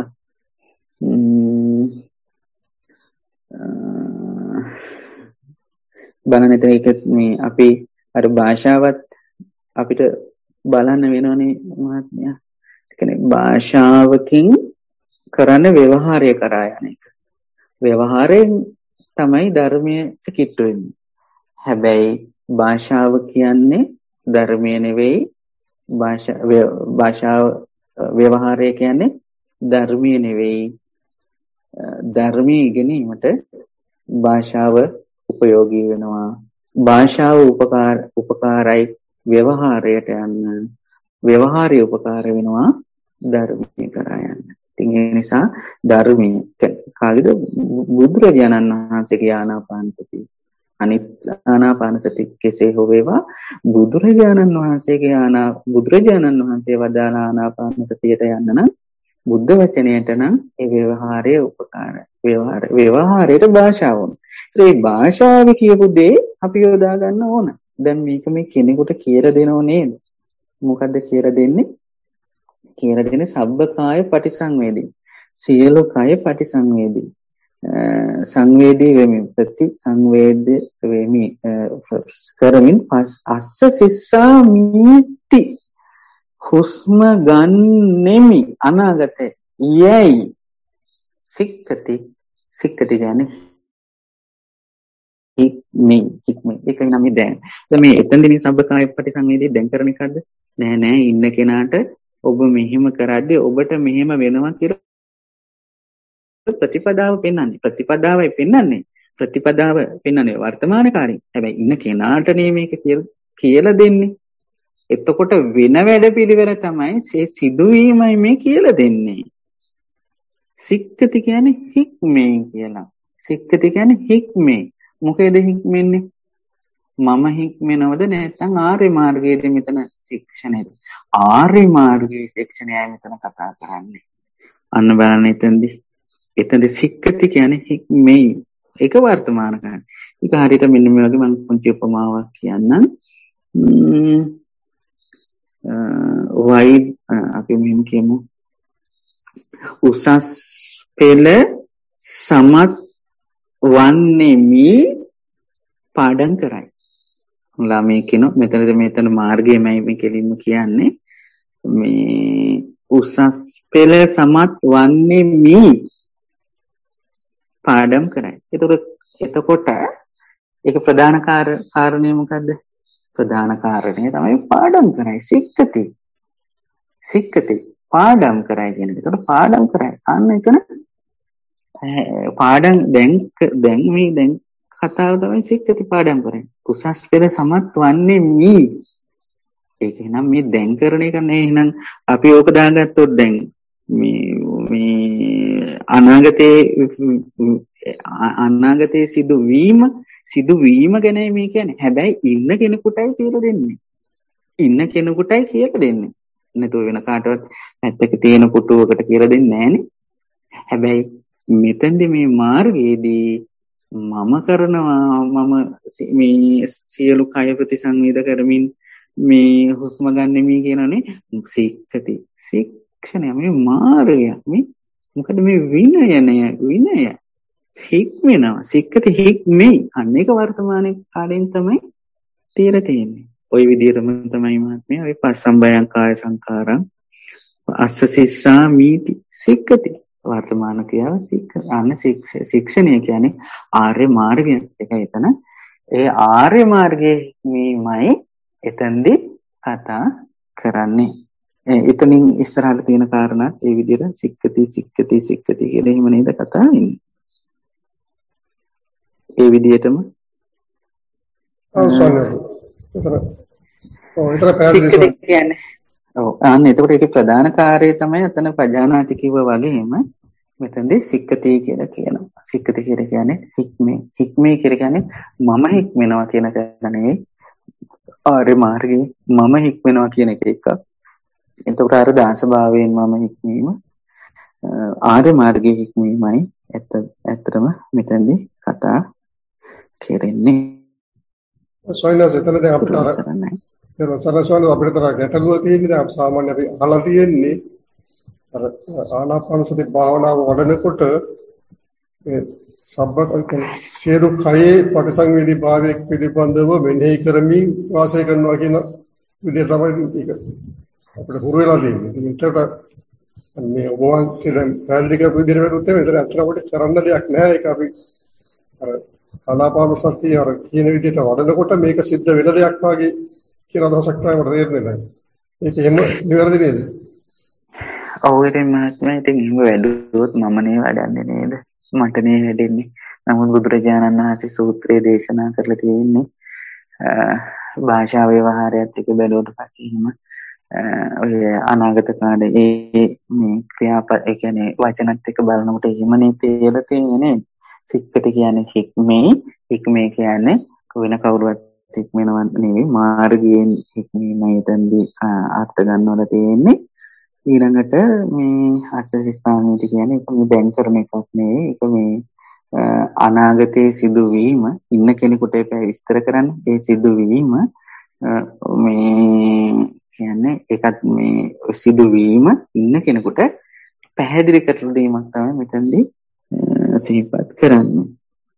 බලන්න. ඒක මේ අපි අර භාෂාවත් අපිට බලන්න වෙනවනේ මහත්මයා. ඒ කියන්නේ භාෂාවකින් කරන ව්‍යවහාරය කරා යන එක. ව්‍යවහාරයෙන් තමයි ධර්මයට කිට්ටු වෙන්නේ. හැබැයි භාෂාව කියන්නේ ධර්මය නෙවෙයි. භාෂා භාෂාව ව්‍යවහාරය කියන්නේ ධර්මය නෙවෙයි. ධර්මයේ ඉගෙනීමට භාෂාව උපයෝගී වෙනවා. භාෂාව උපකාර උපකාරයි ව්‍යවහාරයට යන්න. ව්‍යවහාරය උපකාර වෙනවා ධර්මයේ කරා යන්න. ඉතින් ඒ නිසා ධර්මයේ කාගේද බුදුරජාණන් වහන්සේගේ ආනාපාන සතිය. අනිත් ආනාපාන සතිය කෙසේ හෝ වේවා බුදුරජාණන් වහන්සේගේ ආනා බුදුරජාණන් වහන්සේ වදාළ ආනාපාන සතියට යන්න නම් බුද්ධ වචනයට නම් ඒ ව්‍යවහාරය උපකාරයි. ව්‍යවහාර ව්‍යවහාරයට භාෂාව ඕන. ඒ භාෂාව කියපු දේ අපි යොදා ගන්න ඕන. දැන් මේක මේ කෙනෙකුට කියලා දෙනව නේද? මොකද්ද කියලා දෙන්නේ? කියලා දෙන්නේ සබ්බකාය පටිසංවේදී. සියලු කය පටිසංවේදී. සංවේදී වෙමින් ප්‍රති සංවේද වෙමි කරමින් අස්ස සිස්සා මීති හුස්ම ගන්නෙමි අනාගතේ යයි සික්කති. සික්කති කියන්නේ හික්මෙයි. හික්මෙයි ඒකයි නම් මේ දැන් දැන් මේ එතනදී සබ්බකාය පටිසංවේදී දැන් කරන එකක්ද? නෑ නෑ ඉන්න කෙනාට ඔබ මෙහෙම කරද්දී ඔබට මෙහෙම වෙනවා කියලා ප්‍රතිපදාව පෙන්වන්නේ. ප්‍රතිපදාවයි පෙන්වන්නේ. ප්‍රතිපදාව පෙන්වන්නේ වර්තමාන කාර්යය. හැබැයි ඉන්න කෙනාට නේ මේක කියලා දෙන්නේ. එතකොට වෙන වැඩ පිළිවෙල තමයි මේ සිදුවීමයි මේ කියලා දෙන්නේ. සික්කති කියන්නේ හික්මේ කියලා. සික්කති කියන්නේ හික්මේ. මොකේද හික්මෙන්නේ? මම හික්මනවද නැත්නම් ආර්ය මාර්ගයේද මෙතන ශික්ෂණයද? ආර්ය මාර්ගයේ ශික්ෂණයයි මෙතන කතා කරන්නේ. අන්න බලන්න එතෙන්දී. එතෙන්දී සික්කති කියන්නේ හික්මේ. ඒක වර්තමාන කාලේ. ඒක හරියට මෙන්න මේ වගේ මම පුංචි උපමාවක් කියන්නම්. වයි අපි මෙහෙම කියමු. උසස් පෙළ සමත් වන්නේ මී පාඩම් කරයි. ළමයි කෙනෙක් මෙතනද මෙතන මාර්ගයමයි මේ කෙලින්ම කියන්නේ. මේ උසස් පෙළ සමත් වන්නේ මී පාඩම් කරයි. එතකොට එතකොට ඒක ප්‍රධාන කාරණේ මොකද්ද? ප්‍රධාන කාරණේ තමයි පාඩම් කරයි. සික්කති. සික්කති පාඩම් කරයි කියන එක. එතකොට පාඩම් කරයි. අන්න එතන පාඩම් දැන් දැන් මේ දැන් කතාව තමයි සික්කති පාඩම් කරන්නේ. උසස් පෙළ සමත් වන්නේ මී. ඒක එහෙනම් මේ දැන් කරන එක නේ. එහෙනම් අපි ඕක දාගත්තොත් දැන් මේ මේ අනාගතයේ අනාගතයේ සිදුවීම සිදුවීම ගැන මේ කියන්නේ. හැබැයි ඉන්න කෙනෙකුටයි කියලා දෙන්නේ. ඉන්න කෙනෙකුටයි කියලා දෙන්නේ. නැතුව වෙන කාටවත් පැත්තක තියෙන පුටුවකට කියලා දෙන්නේ නැහනේ. හැබැයි මෙතෙන්දී මේ මාර්ගයේදී මම කරනවා මම මේ සියලු කය ප්‍රතිසංවේද කරමින් මේ හුස්ම ගන්න මේ කියනනේ සික්කති. ශික්ෂණය මේ මාර්ගය. මේ මොකද මේ විනයනය විනය හික්මනවා. සික්කති හික්මෙයි. අන්න ඒක වර්තමාන කාලෙන් තමයි තියලා තියෙන්නේ. ওই විදිහටම තමයි මහත්මයා ඔය පස්සම්බයං කාය සංකාරං අස්ස සිස්සා මීති සික්කති. වර්තමාන ක්‍රියාව සික්ක අන්න ශික්ෂණය කියන්නේ ආර්ය මාර්ගය. ඒකයි එතන ඒ ආර්ය මාර්ගයේ මේමයි එතෙන්දී කතා කරන්නේ. එතනින් ඉස්සරහට තියෙන කාරණා ඒ විදිහට සික්කති සික්කති සික්කති කියලා එහෙම නේද කතා වෙන්නේ. ඒ විදිහටම ඔව් සෝනස්. ඔව් ඒතර පැහැදිලි කියන්නේ ඔව් අන්න එතකොට ඒකේ ප්‍රධාන කාර්යය තමයි අතන පජානාති කිව්වා වගේම මෙතනදී සික්කති කියලා කියනවා. සික්කති කියලා කියන්නේ හික්මේ. හික්මේ කියලා කියන්නේ මම හික්මනවා කියන එක නෙවෙයි. ආර්ය මාර්ගයේ මම හික්මනවා කියන එක එකක්. එතකොට අර දාසභාවයෙන් මම හික්මීම ආර්ය මාර්ගයේ හික්මීමයි ඇත්ත ඇත්තටම මෙතනදී කතා කෙරෙන්නේ. සොයනස් එතන දැන් අපිට අර ඒක සරසවල අපිට තර ගැටලුව තියෙන්නේ දැන් සාමාන්‍ය අපි අහලා තියෙන්නේ අර ආනාපාන සති භාවනාව වඩනකොට ඒ සබ්බ සියලු කයේ පටිසංවේදී භාවයක් පිළිබඳව මෙනෙහි කරමින් වාසය කරනවා කියන විදිහ තමයි ඒක අපිට හුරු වෙලා තියෙන්නේ. ඒකට මේ ඔබ වහන්සේ දැන් පැහැදිලි කරපු විදිහට වැටුත් එමෙ ඒතර අත්‍තර අපිට කරන්න දෙයක් නැහැ. ඒක අපි අර ආනාපාන සතිය අර කියන විදිහට වඩනකොට මේක සිද්ධ වෙන දෙයක් වගේ කියලා අදහසක් තමයි මට තේරෙන්නේ නැහැ. ඒක එහෙම නිවැරදි නේද? ඔව් ඉතින් මහත්මයා ඉතින් එහෙම වැඩුවොත් මම නේ වඩන්නේ නේද? මට නේ වැඩෙන්නේ. නමුත් බුදුරජාණන් වහන්සේ සූත්‍රයේ දේශනා කරලා තියෙන්නේ භාෂා ව්‍යවහාරයත් එක්ක බැලුවට පස්සේ එහෙම ඔය අනාගත කාලේ ඒ මේ ක්‍රියාපද ඒ කියන්නේ වචනත් එක්ක බලනකොට එහෙමනේ තේරෙලා තියෙන්නේ නේද? සික්කති කියන්නේ හික්මේ, හික්මේ කියන්නේ වෙන කවුරුවත් හික්මනව නෙවෙයි මාර්ගයෙන් හික්මීමයි එතනදී අර්ථ ගන්නවල තියෙන්නේ. ඊළඟට මේ අසසිස්සාමීති කියන්නේ ඒක මේ දැන් කරන එකක් නෙවෙයි. ඒක මේ අනාගතයේ සිදුවීම ඉන්න කෙනෙකුට විස්තර කරන්න ඒ සිදුවීම මේ කියන්නේ ඒකත් මේ සිදුවීම ඉන්න කෙනෙකුට පැහැදිලි කරලා දීමක් තමයි මෙතනදී සිහිපත් කරන්නේ.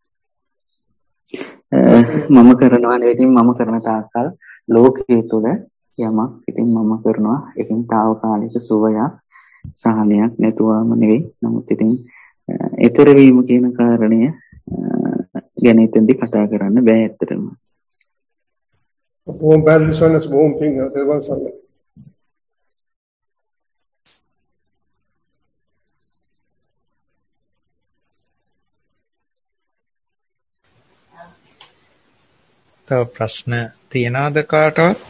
මම කරනවා නෙවෙයි මම කරන තාක්කල් ලෝකයේ තුල යමක් ඉතින් මම කරනවා ඒකෙන් తాවකාලික සුවයක් සහනයක් නැතුවම නෙවෙයි. නමුත් ඉතින් ඊතර වීම කියන කාරණය ගැන එතෙන්දී කතා කරන්න බෑ ඇත්තටම. බොහොම බැලන්ස් වෙනස් බොහොම පිං දෙවන්සන්න. තව ප්‍රශ්න තියනවද කාටවත්?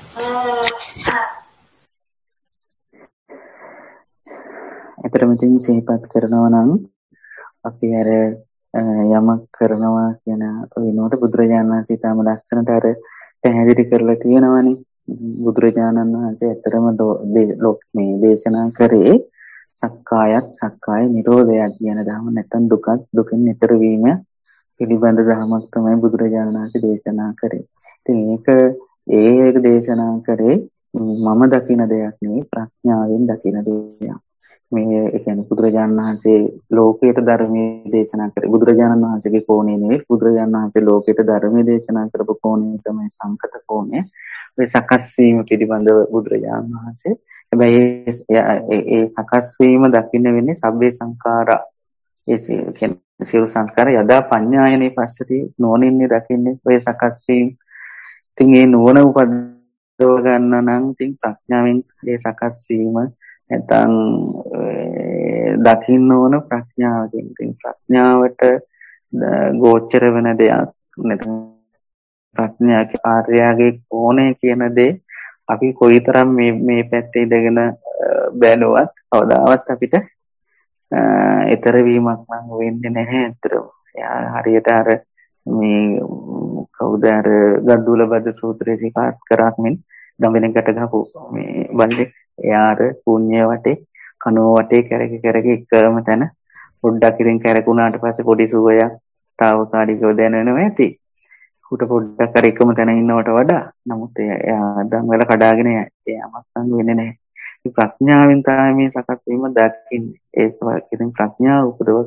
ඇත්තටම ඉතින් සිහිපත් කරනවා නම් අපි අර යමක් කරනවා කියන වෙනුවට බුදුරජාණන් වහන්සේ තාම ලස්සනට අර පැහැදිලි කරලා තියෙනවානේ. බුදුරජාණන් වහන්සේ ඇත්තටම මේ දේශනා කරේ සක්කායත් සක්කාය නිරෝධයත් කියන ධර්ම නැත්නම් දුකත් දුකින් ඈතර වීම පිළිබඳ ධර්මයක් තමයි බුදුරජාණන් වහන්සේ දේශනා කරේ. ඉතින් ඒක ඒක දේශනා කරේ මම දකින දෙයක් නෙවෙයි ප්‍රඥාවෙන් දකින දෙයක්. මේ ඒ කියන්නේ බුදුරජාණන් වහන්සේ ලෝකයට ධර්මයේ දේශනා කරේ බුදුරජාණන් වහන්සේගේ කෝණය නෙවෙයි. බුදුරජාණන් වහන්සේ ලෝකයට ධර්මයේ දේශනා කරපු කෝණය තමයි සංකත කෝණය. ඒ සකස් වීම පිළිබඳව බුදුරජාණන් වහන්සේ හැබැයි ඒ සකස් වීම දකින්න වෙන්නේ සබ්බේ සංඛාරා. ඒ කියන්නේ සියලු සංස්කාර යදා පඤ්ඤායනේ පස්සටි නෝනින්නේ දකින්නේ ඔය සකස් වීම. ඉතින් ඒ නුවණ උපදව ගන්න නම් ඉතින් ප්‍රඥාවෙන් ඒ සකස් වීම නැත්නම් දකින්න ඕන ප්‍රඥාවකින්. ඉතින් ප්‍රඥාවට ගෝචර වෙන දෙයක් නැත්නම් ප්‍රඥාගේ ආර්යයාගේ කෝණය කියන දේ අපි කොයිතරම් මේ මේ පැත්තේ ඉඳගෙන බැලුවත් කවදාවත් අපිට ඊතර වීමක් නම් වෙන්නේ නැහැ අතරම. හරියට අර මේ කවුද අර ගද්දුල බද්ද සූත්‍රයේ සිකාත් කරාක් මෙන් දඹලෙන්කට ගහපු මේ බල්ලෙක් එයාර පුණ්‍ය වටේ කනෝ වටේ කැරකි කැරකි එකම තැන පොඩ්ඩක් ඉතින් කැරකුණාට පස්සේ පොඩි සුවයක් తాවකාලිකව දැනෙනවා ඇති. උට පොඩ්ඩක් අර එකම තැන ඉන්නවට වඩා නමුත් එයා දැන් වල කඩාගෙන යෑමක් නම් වෙන්නේ නැහැ. මේ ප්‍රඥාවෙන් තමයි මේ සකස් වීම දකින්නේ. ඒ කියන්නේ ප්‍රඥාව උපදව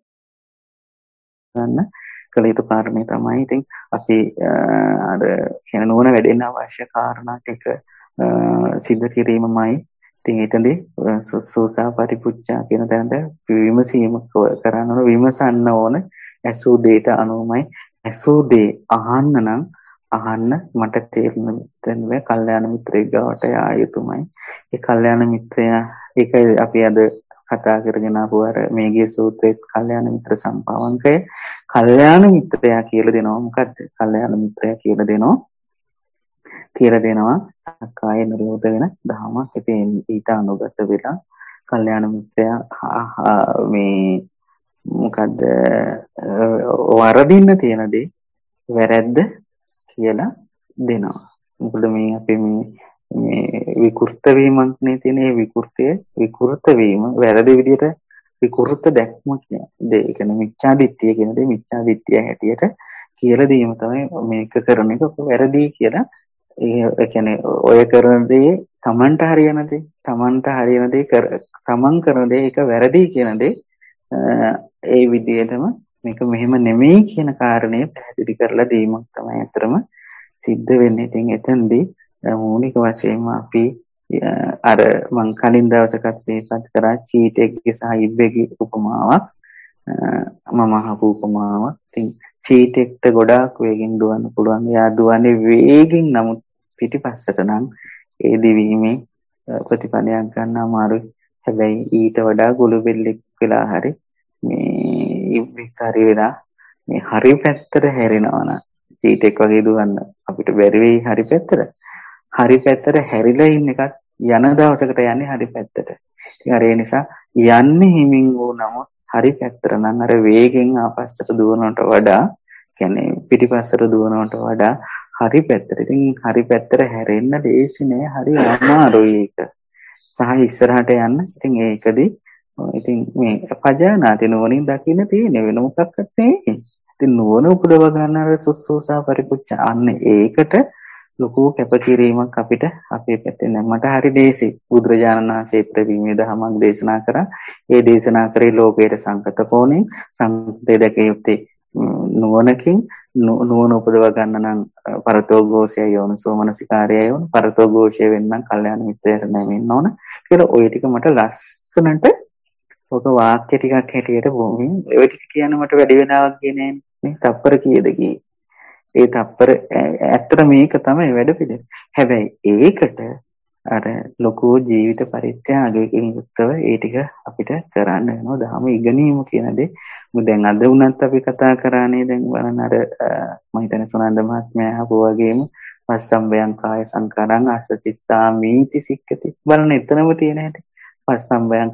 ගන්න කළ යුතු කාරණේ තමයි ඉතින් අපි අර කියන නෝන වැඩෙන්න අවශ්‍ය කාරණා ටික සිද්ධ කිරීමමයි. ඉතින් එතනදී සෝසා පරිපුච්ඡා කියන තැනට විමසීම කරන්න ඕන විමසන්න ඕන ඇසූ දෙයට අනුවමයි. ඇසූ දේ අහන්න නම් අහන්න මට තේරුම් ගන්න බෑ කල්යාණ මිත්‍රයෙක් ගාවට යා යුතුමයි. ඒ කල්යාණ මිත්‍රයා ඒක අපි අද කතා කරගෙන ආපු අර මේගේ සූත්‍රයේ කල්යාණ මිත්‍ර සම්පාවංකය කල්යාණ මිත්‍රයා කියලා දෙනවා. මොකද්ද කල්යාණ මිත්‍රයා කියලා දෙනවා? කියලා දෙනවා සක්කාය නිරෝධ වෙන ධර්මයක්. ඉතින් ඊට අනුගත වෙලා කල්යාණ මිත්‍රයා මේ මොකද්ද වරදින්න තියෙන දේ වැරද්ද කියලා දෙනවා. මොකද මේ අපේ මේ මේ විකෘත වීමක් නේ තියෙන. ඒ විකෘතය විකෘත වීම වැරදි විදිහට විකෘත දැක්ම කියන්නේ ඒ කියන්නේ මිච්ඡා දිට්ඨිය කියන දේ මිච්ඡා දිට්ඨිය හැටියට කියලා දීම තමයි මේක කරන එක වැරදි කියලා. ඒ කියන්නේ ඔය කරන දේ Tamanට හරියන දේ Tamanට හරියන දේ කර Taman කරන දේ ඒක වැරදි කියන දේ ඒ විදිහටම මේක මෙහෙම නෙමෙයි කියන කාරණේ පැහැදිලි කරලා දීමක් තමයි අතරම සිද්ධ වෙන්නේ. ඉතින් එතෙන්දී මූලික වශයෙන්ම අපි අර මං කලින් දවසකත් සිහිපත් කරා චීටෙක්ගේ සහ ඉබ්බෙගේ උපමාවක් මම අහපු උපමාවක්. ඉතින් චීටෙක්ට ගොඩාක් වේගෙන් දුවන්න පුළුවන්. එයා දුවන්නේ වේගෙන්, නමුත් පිටිපස්සට නම් ඒ දිවීමේ ප්‍රතිඵලයක් ගන්න අමාරුයි. හැබැයි ඊට වඩා ගොළු බෙල්ලෙක් වෙලා හරි මේ ඉබ්බෙක් හරි වෙලා මේ හරි පැත්තට හැරෙනවා නම් චීටෙක් වගේ දුවන්න අපිට බැරි වෙයි. හරි පැත්තට හරි පැත්තට හැරිලා ඉන්න එකත් යන දවසකට යන්නේ හරි පැත්තට. ඉතින් අර ඒ නිසා යන්නේ හිමින් වූ නමුත් හරි පැත්තට නම් අර වේගෙන් ආපස්සට දුවනවට වඩා, කියන්නේ පිටිපස්සට දුවනවට වඩා හරි පැත්තට. ඉතින් හරි පැත්තට හැරෙන්න ලේසි නෑ, හරි අමාරුයි ඒක. සහ ඉස්සරහට යන්න. ඉතින් ඒකදී ඉතින් මේ පජානාති නුවණින් දකින්න තියෙන වෙන මොකක්වත් නෙවෙයි. ඉතින් නුවණ උපදව ගන්න අර සුසුසා පරිපුච්ච අන්න ඒකට ලොකු කැපකිරීමක් අපිට අපේ පැත්තෙන් මට හරි දේශි. බුදුරජාණන් වහන්සේ ප්‍රවීමේ දහමක් දේශනා කරා. ඒ දේශනා කරේ ලෝකයේ සංකත කෝණයෙන් සංකතය දැක යුත්තේ නුවණකින්. නුවණ උපදව ගන්න නම් පරතෝ ഘോഷය යෝනිසෝ මනසිකාරය යෝන පරතෝ ഘോഷය වෙන්නම් කල්යාණ මිත්‍රයට නැමෙන්න ඕන කියලා ඔය ටික මට ලස්සනට ඔක වාක්‍ය ටිකක් හැටියට භූමින් ඔය ටික කියන්න මට වැඩි වෙලාවක් ගියේ නේ. තප්පර කීයද ගියේ? ඒ තප්පර ඇත්තට මේක තමයි වැඩ පිළිවෙල. හැබැයි ඒකට අර ලොකු ජීවිත පරිත්‍යාගයකින් යුක්තව ඒ ටික අපිට කරන්න වෙනවා. දහම ඉගෙනීම කියන දේ මම දැන් අද වුණත් අපි කතා කරානේ. දැන් බලන්න අර මම හිතන්නේ සුනන්ද මහත්මයා අහපු වගේම පස්සම්බයං කාය සංකාරං අස්ස සිස්සාමීති සික්කති. බලන්න එතනම තියෙන හැටි. පස්සම්බයං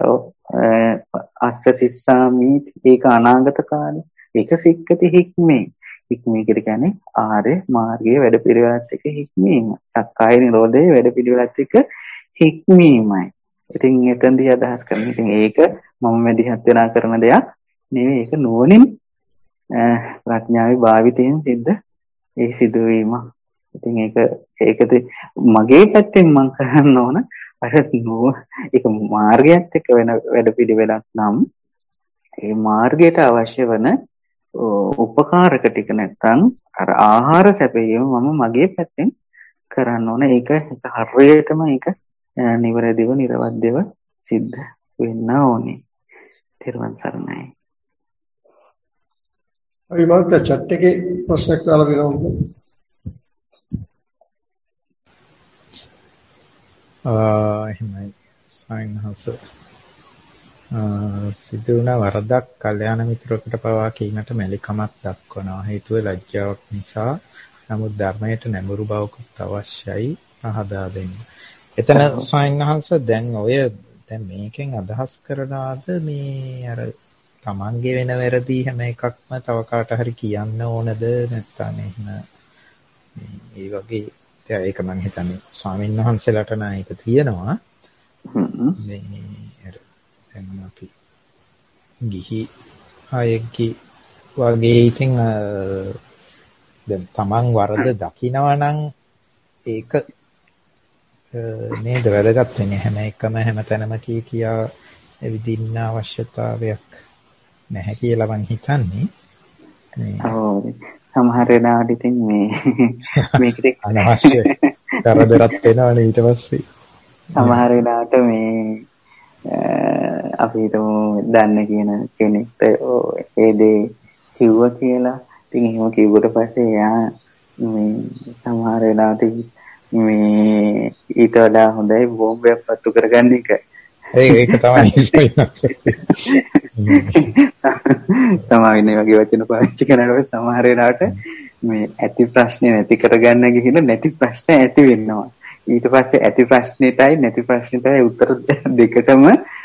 අස්ස සිස්සාමීති ඒක අනාගත කාලේ. ඒක සික්කති හික්මේ. හික්මී කියන්නේ ආර්ය මාර්ගයේ වැඩපිළිවෙලත් එක්ක හික්මීම. සක්කාය නිරෝධයේ වැඩපිළිවෙලත් එක්ක හික්මීමයි. ඉතින් එතෙන්දී අදහස් කරන්නේ ඉතින් ඒක මම මැදිහත් වෙනා කරන දෙයක් නෙවෙයි. ඒක නුවණින් ප්‍රඥාවේ භාවිතයෙන් සිද්ධ ඒ සිදුවීම. ඉතින් ඒක ඒකද මගේ පැත්තෙන් මම කරන්න ඕන අර නෝ ඒක මාර්ගයත් එක්ක වෙන වැඩපිළිවෙලක් නම් ඒ මාර්ගයට අවශ්‍ය වන උපකාරක ටික නැත්තම් අර ආහාර සැපයීම මම මගේ පැත්තෙන් කරන්න ඕන. ඒක හරියටම ඒක නිවැරදිව නිර්වද්‍යව සිද්ධ වෙන්න ඕනේ. තෙරුවන් සරණයි. අපි මාත් chat එකේ ප්‍රශ්නයක් දාලා දෙනවා. ආ එහෙමයි. සයින්හස සිදු වුණ වරදක් කල්යාණ මිත්‍රයෙකුට පවා කීමට මැලිකමක් දක්වනවා. හේතුව ලැජ්ජාවක් නිසා. නමුත් ධර්මයට නැඹුරු බවකුත් අවශ්‍යයි පහදා දෙන්න. එතන සයින්හස දැන් ඔය දැන් මේකෙන් අදහස් කරනවාද මේ අර තමන්ගේ වෙන වැරදි හැම එකක්ම තව කාට හරි කියන්න ඕනද නැත්නම් එහෙම මේ වගේ ඒක මම හිතන්නේ ස්වාමීන් වහන්සේලාට නම් ඒක තියෙනවා. මේ දැන් අපි ගිහි අයගේ වගේ ඉතින් දැන් තමන් වරද දකිනවා නම් ඒක නේද වැදගත් වෙන්නේ. හැම එකම හැම තැනම කී කියා එවිදින්න අවශ්‍යතාවයක් නැහැ කියලා මං හිතන්නේ. ඔව් සමහර වෙලාවට ඉතින් මේ මේකට අනවශ්‍ය කරදරත් වෙනවනේ ඊට පස්සේ. සමහර වෙලාවට මේ අපි හිතමු දන්න කියන කෙනෙක්ට ඒ දේ කිව්වා කියලා. ඉතින් එහෙම කිව්වට පස්සේ එයා මේ සමහර වෙලාවට මේ ඊට වඩා හොඳයි බෝම්බයක් පත්තු කරගන්න එක. ඒක තමයි සමාවෙන්නේ වගේ වචන පාවිච්චි කරනකොට සමහර වෙලාවට මේ ඇති ප්‍රශ්නේ නැති කරගන්න ගිහින් නැති ප්‍රශ්න ඇති වෙනවා. ඊට පස්සේ ඇති ප්‍රශ්නෙටයි නැති ප්‍රශ්නෙටයි උත්තර දෙකටම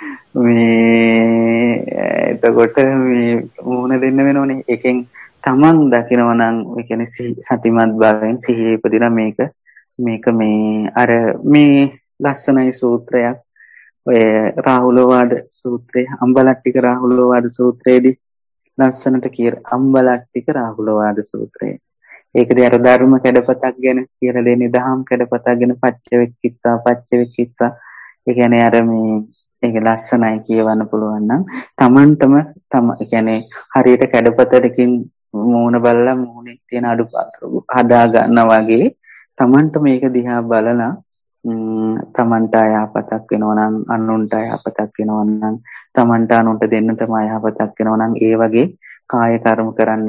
මේ එතකොට මේ මුහුණ දෙන්න වෙනෝනේ. එකෙන් තමන් දකිනවා නම් ඒ කියන්නේ සතිමත් භාවයෙන් සිහිය ඉපදිනා මේක මේක මේ අර මේ ලස්සනයි සූත්‍රයක්. ඔය රාහුලවාද සූත්‍රය, අම්බලට්ටික රාහුලවාද සූත්‍රයේදී ලස්සනට කියන අම්බලට්ටික රාහුලවාද සූත්‍රය. ඒකදී අර ධර්ම කැඩපතක් ගැන කියලා දෙන්නේ, දහම් කැඩපතක් ගැන පච්චවෙක්කිත්තා පච්චවෙක්කිත්තා. ඒ කියන්නේ අර මේ ඒක ලස්සනයි කියවන්න පුළුවන් නම් Tamanටම තම ඒ කියන්නේ හරියට කැඩපතකින් මූණ බලලා මූණේ තියෙන අඩුපාඩු හදා ගන්නවා වගේ Tamanට මේක දිහා බලලා තමන්ට අයහපතක් වෙනවා නම් අනුන්ට අයහපතක් වෙනවා නම් තමන්ට අනුන්ට දෙන්න තමයි අයහපතක් වෙනවා නම් ඒ වගේ කාය කර්ම කරන්න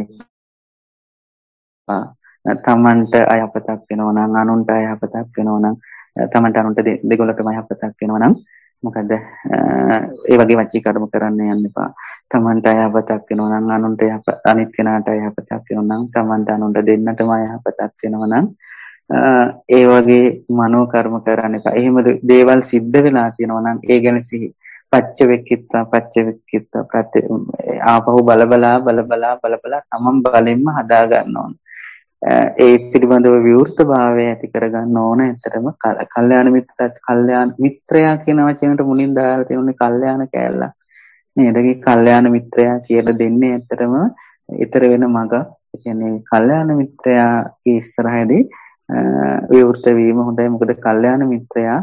එපා. තමන්ට අයහපතක් වෙනවා නම් අනුන්ට අයහපතක් වෙනවා නම් තමන්ට අනුන්ට දෙගොල්ලටම අයහපතක් වෙනවා නම් මොකද ඒ වගේ වචී කර්ම කරන්න යන්න එපා. තමන්ට අයහපතක් වෙනවා නම් අනුන්ට අනිත් කෙනාට අයහපතක් වෙනවා නම් තමන්ට අනුන්ට දෙන්නටම අයහපතක් වෙනවා නම් ඒ වගේ මනෝ කර්ම කරන්න එපා. එහෙම දේවල් සිද්ධ වෙලා තියෙනවා නම් ඒ ගැන සිහි පච්ච වෙක්කිත්තා පච්ච වෙක්කිත්තා ප්‍රති ආපහු බලබලා බලබලා බලබලා තමන් බලෙන්ම හදා ගන්න ඕන. ඒ පිළිබඳව විවෘතභාවය ඇති කර ගන්න ඕන. ඇත්තටම කල්යාණ මිත්‍රත් කල්යාණ මිත්‍රයා කියන වචනයට මුලින් දාලා තියෙන්නේ කල්යාණ කැලල. නේද? ඒ කල්යාණ මිත්‍රයා කියලා දෙන්නේ ඇත්තටම ඊතර වෙන මග. ඒ කියන්නේ කල්යාණ මිත්‍රයාගේ ඉස්සරහදී විවෘත වීම හොඳයි. මොකද කල්යාණ මිත්‍රයා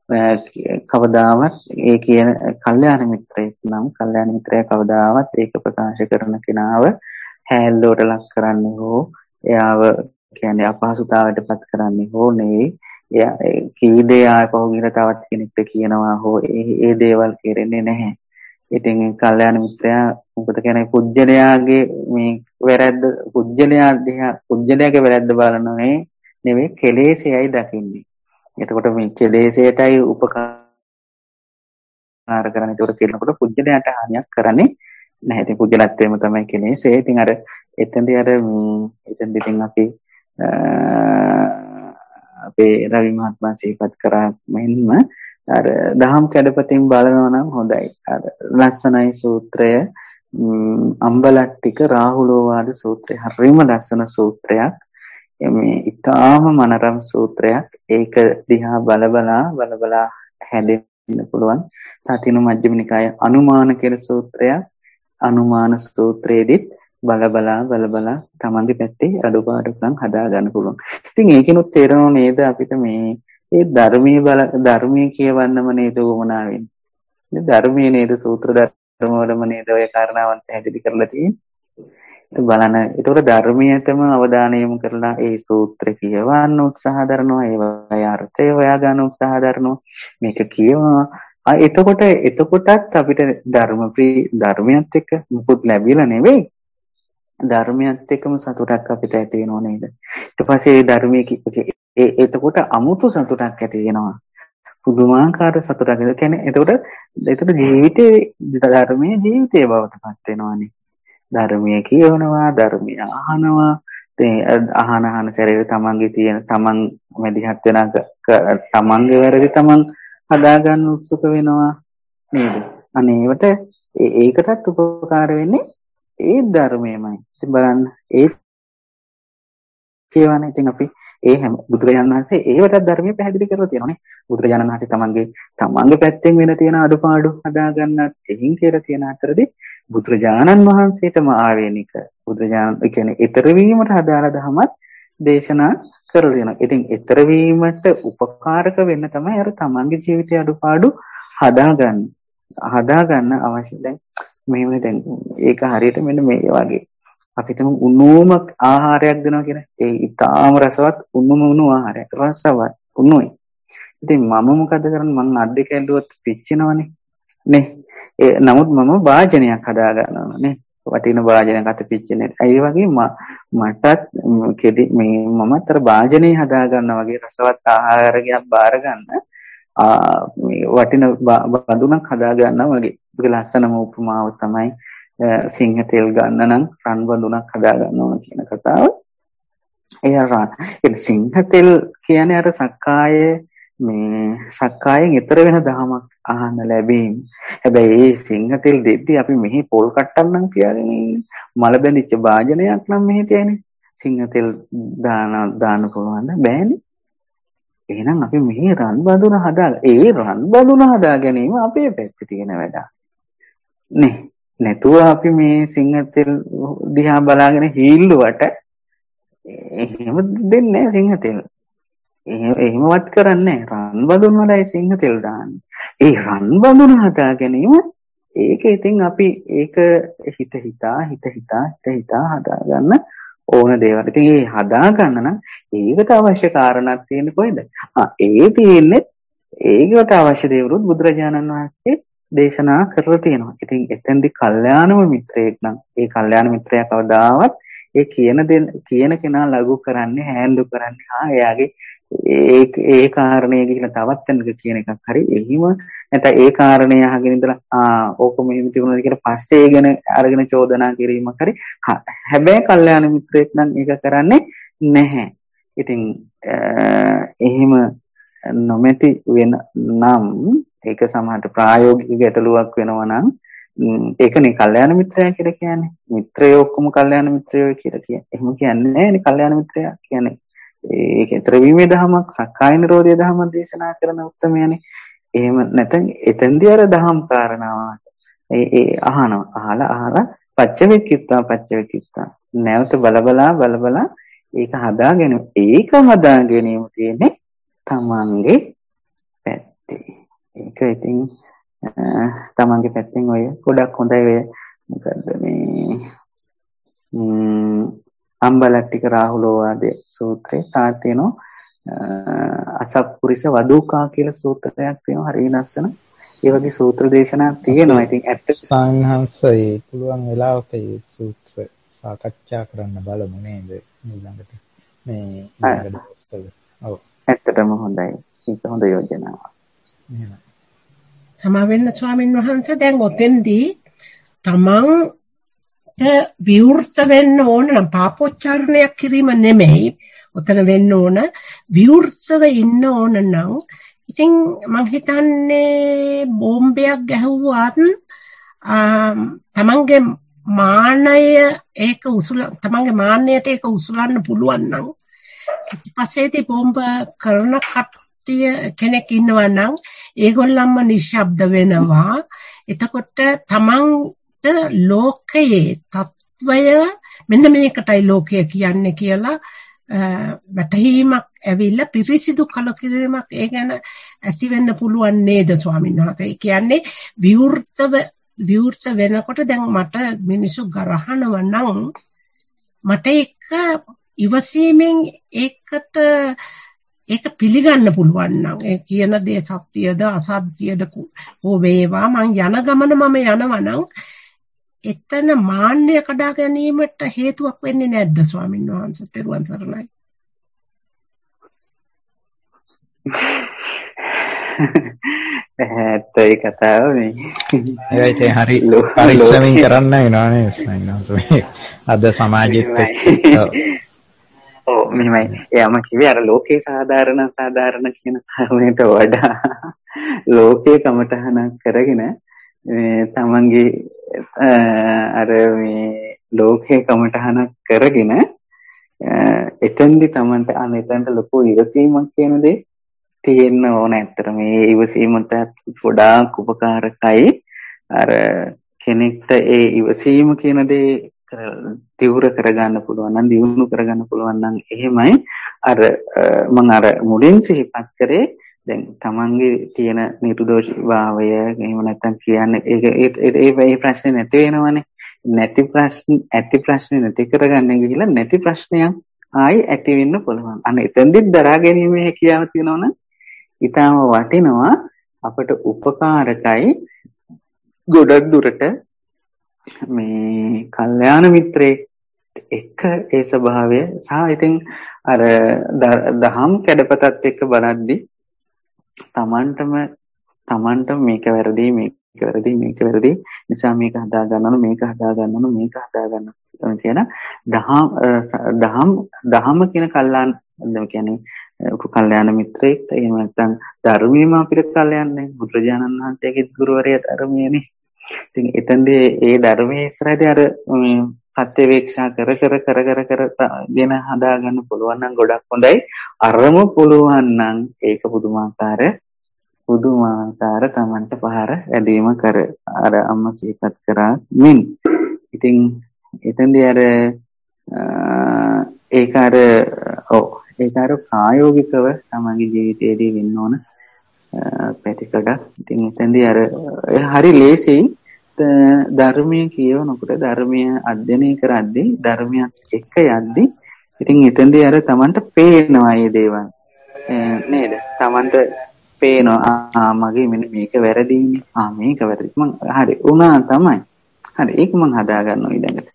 කවදාවත් ඒ කියන කල්යාණ මිත්‍රයෙක් නම් කල්යාණ මිත්‍රයා කවදාවත් ඒක ප්‍රකාශ කරන කෙනාව හැල්ලුවට ලක් කරන්නේ හෝ එයාව කියන්නේ අපහසුතාවයට පත් කරන්නේ හෝ නෙවෙයි. එයා කී දේ ආපහු ගිහලා තවත් කෙනෙක්ට කියනවා හෝ ඒ දේවල් කෙරෙන්නේ නැහැ. ඉතින් කල්යාණ මිත්‍රයා මොකද කියන්නේ පුජ්‍යලයාගේ මේ වැරද්ද පුජ්‍යලයා දිහා පුජ්‍යලයාගේ වැරද්ද බලනනේ නෙවෙයි කෙලෙසයයි දකින්නේ. එතකොට මේ කෙලෙසයටයි උපකාර කරන්නේ. ඒකට කියනකොට පුජ්‍යලයට හානියක් කරන්නේ නැහැ. ඉතින් පුජ්‍යලත්වයම තමයි කෙලෙසය. ඉතින් අර එතෙන්දී අර එතෙන්දී ඉතින් අපි අපේ රවි මහත්මයා සිහිපත් කරා මෙන්න අර දහම් කැඩපතින් බලනවා නම් හොඳයි. අර ලස්සනයි සූත්‍රය අම්බලට්ටික රාහුලෝවාද සූත්‍රය. හරිම ලස්සන සූත්‍රයක්. මේ ඊටාම මනරම් සූත්‍රයක්. ඒක දිහා බලබලා බලබලා හැදෙන්න පුළුවන්. තතිනු මජ්ක්‍ධිම නිකායේ අනුමාන කියන සූත්‍රයක්. අනුමාන සූත්‍රයේදීත් බලබලා බලබලා තමන්ගේ පැත්තේ අඩුපාඩුකම් හදා ගන්න පුළුවන්. ඉතින් ඒකිනුත් තේරෙනව නේද අපිට මේ ඒ ධර්මයේ බල ධර්මයේ කියවන්නම නේද වමනා වෙන්නේ. මේ ධර්මයේ නේද සූත්‍ර ධර්ම වලම නේද ඔය කාරණාවන් පැහැදිලි කරලා තියෙන්නේ. බලන්න. ඒතකොට ධර්මයටම අවධානය යොමු කරලා ඒ සූත්‍ර කියවන්න උත්සාහ දරනවා. ඒවයි අර්ථය හොයා ගන්න උත්සාහ දරනවා. මේක කියවනවා. ආ එතකොට එතකොටත් අපිට ධර්ම ධර්මයත් එක්ක මුකුත් ලැබිලා නෙවෙයි. ධර්මයත් එක්කම සතුටක් අපිට ඇති වෙනව නේද? ඊට පස්සේ ඒ ධර්මයේ ඒ එතකොට අමුතු සතුටක් ඇති වෙනවා. පුදුමාකාර සතුටක්. ඒ කියන්නේ එතකොට එතකොට ජීවිතේ ධර්මයේ ජීවිතේ බවට පත් වෙනවානේ. ධර්මයේ කියවනවා, ධර්මය අහනවා. ඉතින් අහන අහන සැරේ තමන්ගේ තියෙන තමන් මැදිහත් වෙන තමන්ගේ වැරදි තමන් හදාගන්න උත්සුක වෙනවා නේද? අනේවට ඒකටත් උපකාර වෙන්නේ ඒ ධර්මයමයි. ඉතින් බලන්න ඒ කියවනේ ඉතින් අපි ඒ හැම බුදුරජාණන් වහන්සේ ඒවට ධර්මයේ පැහැදිලි කරලා තියෙනවානේ. බුදුරජාණන් වහන්සේ තමන්ගේ තමන්ගේ පැත්තෙන් වෙන තියෙන අඩුපාඩු හදාගන්නත් එහින් කියලා තියෙන අතරදී බුදුරජාණන් වහන්සේටම ආවේනික බුදුරජාණන් ඒ කියන්නේ ඊතර වීමට හදාලා දහමත් දේශනා කරලා තියෙනවා. ඉතින් ඊතර වීමට උපකාරක වෙන්න තමයි අර තමන්ගේ ජීවිතයේ අඩුපාඩු හදාගන්න. හදාගන්න අවශ්‍ය. දැන් මෙහෙම දැන් ඒක හරියට මෙන්න මේ වගේ අපිටම උණුම ආහාරයක් දෙනවා කියන ඒ ඊටාම රසවත් උණුම උණු ආහාරයක් රසවත් උණුයි. ඉතින් මම මොකද කරන්නේ මං අත් දෙක ඇල්ලුවත් පිච්චෙනවනේ නේ. ඒ නමුත් මම වාජනයක් හදා ගන්නවා නේ. වටින වාජනයක් අත පිච්චෙන්නේ. ඒ වගේ මටත් කෙදි මේ මමත් අර වාජනේ හදා ගන්නවා වගේ රසවත් ආහාරයක් බාර ගන්න මේ වටින බඳුනක් හදා ගන්නවා වගේ. ඒක ලස්සනම උපමාව තමයි සිංහ තෙල් ගන්න නම් රන් බඳුනක් හදා ගන්න ඕන කියන කතාව. ඒ රන් ඒ සිංහ තෙල් කියන්නේ අර සක්කාය මේ සක්කායෙන් ඈතර වෙන දහමක් අහන්න ලැබීම. හැබැයි මේ සිංහ තෙල් දෙද්දි අපි මෙහි පොල් කට්ටක් නම් කියන්නේ මල බැඳිච්ච වාජනයක් නම් මෙහි තියෙන්නේ. සිංහ තෙල් දාන දාන්න පුළුවන් බෑනේ. එහෙනම් අපි මෙහි රන් බඳුන හදා ඒ රන් බඳුන හදා ගැනීම අපේ පැත්තේ තියෙන වැඩක්. නේ. නැතුව අපි මේ සිංහතෙල් දිහා බලාගෙන හීල්ලුවට එහෙම දෙන්නේ නැහැ සිංහතෙල්. එහෙමවත් කරන්නේ රන් බඳුන් වලයි සිංහතෙල් දාන්නේ. ඒ රන් බඳුන හදා ගැනීම ඒක ඉතින් අපි ඒක හිත හිතා හිත හිතා හිත හිතා හදා ගන්න ඕන දේවල්. ඉතින් ඒ හදා ගන්න නම් ඒකට අවශ්‍ය කාරණාවක් තියෙන්නේ කොහෙද? ආ ඒ තියෙන්නේ ඒකට අවශ්‍ය දේවලුත් බුදුරජාණන් වහන්සේ දේශනා කරලා තියෙනවා. ඉතින් එතෙන්දි කල්යාණම මිත්‍රයෙක් නම් ඒ කල්යාණ මිත්‍රයා කවදාවත් ඒ කියන දේ කියන කෙනා ලඝු කරන්නේ හැන්දු කරන්නේ හා එයාගේ ඒ ඒ කාරණේ ගිහිලා තවත් කෙනෙක් කියන එකක් හරි එහිම නැත්නම් ඒ කාරණේ අහගෙන ඉඳලා ආ ඕක මෙහෙම තිබුණාද කියලා පස්සේ ඒගෙන අරගෙන චෝදනා කිරීමක් හරි හැබැයි කල්යාණ මිත්‍රයෙක් නම් ඒක කරන්නේ නැහැ. ඉතින් එහෙම නොමැති වෙන නම් ඒක සමහරට ප්‍රායෝගික ගැටලුවක් වෙනවා නම් ඒකනේ කල්යාණ මිත්‍රයා කියලා කියන්නේ. මිත්‍රයෝ ඔක්කොම කල්යාණ මිත්‍රයෝ කියලා කියන්නේ. එහෙම කියන්නේ නැහැ නේ කල්යාණ මිත්‍රයා කියන්නේ. ඒක ත්‍රිවිධ ධමයක් සක්කාය නිරෝධය ධම දේශනා කරන උත්තරමයනේ. එහෙම නැත්නම් එතෙන්දී අර දහම් කාරණාවක් ඒ ඒ අහනවා. අහලා අහලා පච්චවෙක්කිත්තා පච්චවෙක්කිත්තා නැවත බලබලා බලබලා ඒක හදා ගැනීම. ඒක හදා ගැනීම තියෙන්නේ තමන්ගේ පැත්තේ. ඒක ඉතින් තමන්ගේ පැත්තෙන් ඔය ගොඩක් හොඳයි ඔය මොකද්ද මේ අම්බලට්ටික රාහුලෝවාදේ සූත්‍රේ තා තියෙනවා අසත්පුරිස වදූකා කියලා සූත්‍රයක් තියෙනවා හරිය ලස්සන. ඒ වගේ සූත්‍ර දේශනා තියෙනවා. ඉතින් ඇත්ත සංහංසයේ පුළුවන් වෙලාවක මේ සූත්‍ර සාකච්ඡා කරන්න බලමු නේද ඊළඟට මේ ඊළඟ දවස්වල. ඔව්. ඇත්තටම හොඳයි. ඒක හොඳ යෝජනාවක්. එහෙනම් සමාවෙන්න ස්වාමීන් වහන්සේ දැන් ඔතෙන්දී තමන්ට විවෘත වෙන්න ඕන නම් පාපෝච්චාරණයක් කිරීම නෙමෙයි ඔතන වෙන්න ඕන විවෘතව ඉන්න ඕන නම් ඉතින් මං හිතන්නේ බෝම්බයක් ගැහුවත් තමන්ගේ මානය ඒක උසුල තමන්ගේ මාන්නයට ඒක උසුලන්න පුළුවන් නම් ඊට පස්සේදී බෝම්බ කරන කට්ටිය කෙනෙක් ඉන්නවා නම් ඒගොල්ලන්ම නිශ්ශබ්ද වෙනවා. එතකොට තමන්ට ලෝකයේ తত্ত্বය මෙන්න මේකටයි ලෝකය කියන්නේ කියලා වැටහීමක් ඇවිල්ලා පිරිසිදු කලකිරීමක් ඒ ගැන ඇති වෙන්න පුළුවන් නේද ස්වාමීන් වහන්සේ? ඒ කියන්නේ විවෘතව විවෘත වෙනකොට දැන් මට මිනිස්සු ගරහනව නම් මට ඒක ඉවසීමෙන් ඒකට ඒක පිළිගන්න පුළුවන් නම් ඒ කියන දේ සත්‍යද අසත්‍යද හෝ වේවා මං යන ගමන මම යනවා නම් එතන මාන්නය කඩා ගැනීමට හේතුවක් වෙන්නේ නැද්ද ස්වාමීන් වහන්සේ? තෙරුවන් සරණයි. ඇත්තයි කතාව මේ. ඒයි තේ හරි පරිස්සමින් කරන්න වෙනවා නේද ස්වාමීන් වහන්සේ? අද සමාජෙත් ඔව් මෙහෙමයි. එයාම කිව්වේ අර ලෝකේ සාධාරණ සාධාරණ කියන කාරණයට වඩා ලෝකේ කමටහනක් කරගෙන මේ තමන්ගේ අර මේ ලෝකේ කමටහනක් කරගෙන එතෙන්දි තමන්ට අනෙතන්ට ලොකු ඉවසීමක් කියන දේ තියෙන්න ඕන. ඇත්තට මේ ඉවසීමට ගොඩාක් උපකාරකයි. අර කෙනෙක්ට ඒ ඉවසීම කියන දේ තිවුර කරගන්න පුළුවන් නම් දියුණු කරගන්න පුළුවන් නම් එහෙමයි අර මම අර මුලින් සිහිපත් කරේ දැන් තමන්ගේ තියෙන නිර්දෝෂී භාවය එහෙම නැත්නම් කියන්නේ ඒක ඒ ඒ ප්‍රශ්නේ නැති වෙනවනේ. නැති ප්‍රශ්න ඇති ප්‍රශ්නේ නැති කරගන්න ගිහිල්ලා නැති ප්‍රශ්නයක් ආයි ඇති වෙන්න පුළුවන්. අන්න එතෙන්දිත් දරා ගැනීමේ හැකියාව තියෙනවනම් ඊටම වටිනවා අපට උපකාරකයි ගොඩක් දුරට මේ කල්යාණ මිත්‍රයෙක් එක්ක ඒ ස්වභාවය සහ ඉතින් අර දහම් කැඩපතත් එක්ක බලද්දි තමන්ටම තමන්ට මේක වැරදි මේක වැරදි මේක වැරදි නිසා මේක හදා ගන්න ඕන මේක හදා ගන්න ඕන මේක හදා ගන්න ඕන කියන දහම් දහම් දහම කියන කල්යාණ කියන්නේ කල්යාණ මිත්‍රයෙක් එහෙම නැත්නම් ධර්මීයම අපිට කල්යාණනේ බුදුරජාණන් වහන්සේගේ ගුරුවරයා ධර්මයේනේ. ඉතින් එතෙන්දී ඒ ධර්මයේ ඉස්සරහදී අර ප්‍රත්‍යවේක්ෂා කර කර කර කර කරගෙන හදාගන්න පුළුවන් නම් ගොඩක් හොඳයි. අරම පුළුවන් නම් ඒක පුදුමාකාර පුදුමාකාර Tamanට පහර ඇදීම කර අර අම්මා සිහිපත් කරා මින්. ඉතින් එතෙන්දී අර ඒක අර ඔව් ඒක අර ප්‍රායෝගිකව තමන්ගේ ජීවිතයේදී වෙන්න ඕන පැතිකඩක්. ඉතින් එතෙන්දී අර හරි ලේසි ධර්මයේ කියවනකොට ධර්මයේ අධ්‍යයනය කරද්දී ධර්මයක් එක්ක යද්දී ඉතින් එතෙන්දී අර තමන්ට පේනවා මේ දේවල් නේද? තමන්ට පේනවා ආ මගේ මෙන්න මේක වැරදිනේ. ආ මේක වැරදි. මං හරි උනා තමයි. හරි ඒක මං හදා ගන්නවා ඊළඟට.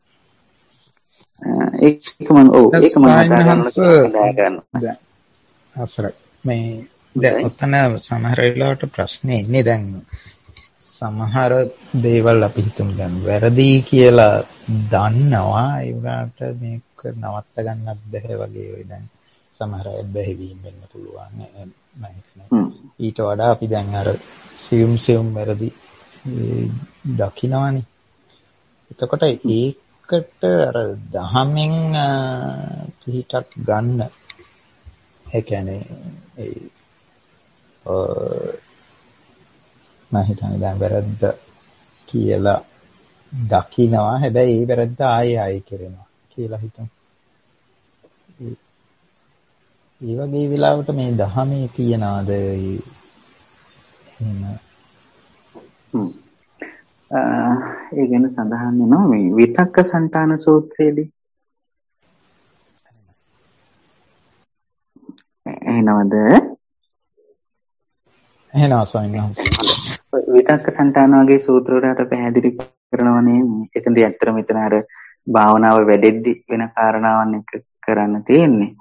ඒක මං ඔව් ඒක මං හදා ගන්නවා. අවසරයි. මේ දැන් ඔතන සමහර වෙලාවට ප්‍රශ්නේ ඉන්නේ දැන් සමහර දේවල් අපි හිතමු දැන් වැරදි කියලා දන්නවා ඒ වුණාට මේක නවත්ත ගන්නත් බැහැ වගේ ඔය දැන් සමහර අය බැහැවීම වෙන්න පුළුවන් මම හිතන්නේ. ඊට වඩා අපි දැන් අර සියුම් සියුම් වැරදි දකින්නවානේ. එතකොට ඒකට අර දහමෙන් පිටක් ගන්න ඒ කියන්නේ ඒ මම හිතන්නේ දැන් වැරද්ද කියලා දකින්නවා හැබැයි ඒ වැරද්ද ආයෙ ආයෙ කරනවා කියලා හිතමු. ඒ වගේ වෙලාවට මේ දහමේ තියනවාද එහෙම ඒ ගැන සඳහන් වෙනවා මේ විතක්ක සන්තාන සූත්‍රයේදී. එහෙනවද? එහෙනවා ස්වාමීන් වහන්සේ. විතක්ක සන්තාන වගේ සූත්‍ර වලට පැහැදිලි කරනවනේ එතනදී ඇත්තටම මෙතන අර භාවනාව වැඩෙද්දි වෙන කාරණාවන් එක කරන්න තියෙන්නේ.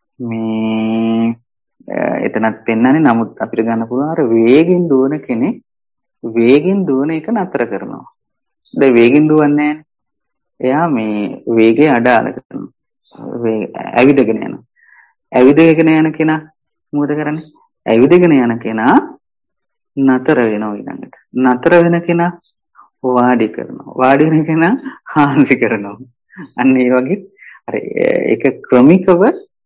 මේ එතනත් පෙන්නන්නේ නමුත් අපිට ගන්න පුළුවන් අර වේගෙන් දුවන කෙනෙක් වේගෙන් දුවන එක නතර කරනවා. දැන් වේගෙන් දුවන්නේ නැහැ. එයා මේ වේගය අඩාල කරනවා. ඇවිදගෙන යනවා. ඇවිදගෙන යන කෙනා මොකද කරන්නේ? ඇවිදගෙන යන කෙනා නතර වෙනවා ඊළඟට. නතර වෙන කෙනා වාඩි කරනවා. වාඩි වෙන කෙනා හාන්සි කරනවා. අන්න ඒ වගේ අර ඒක ක්‍රමිකව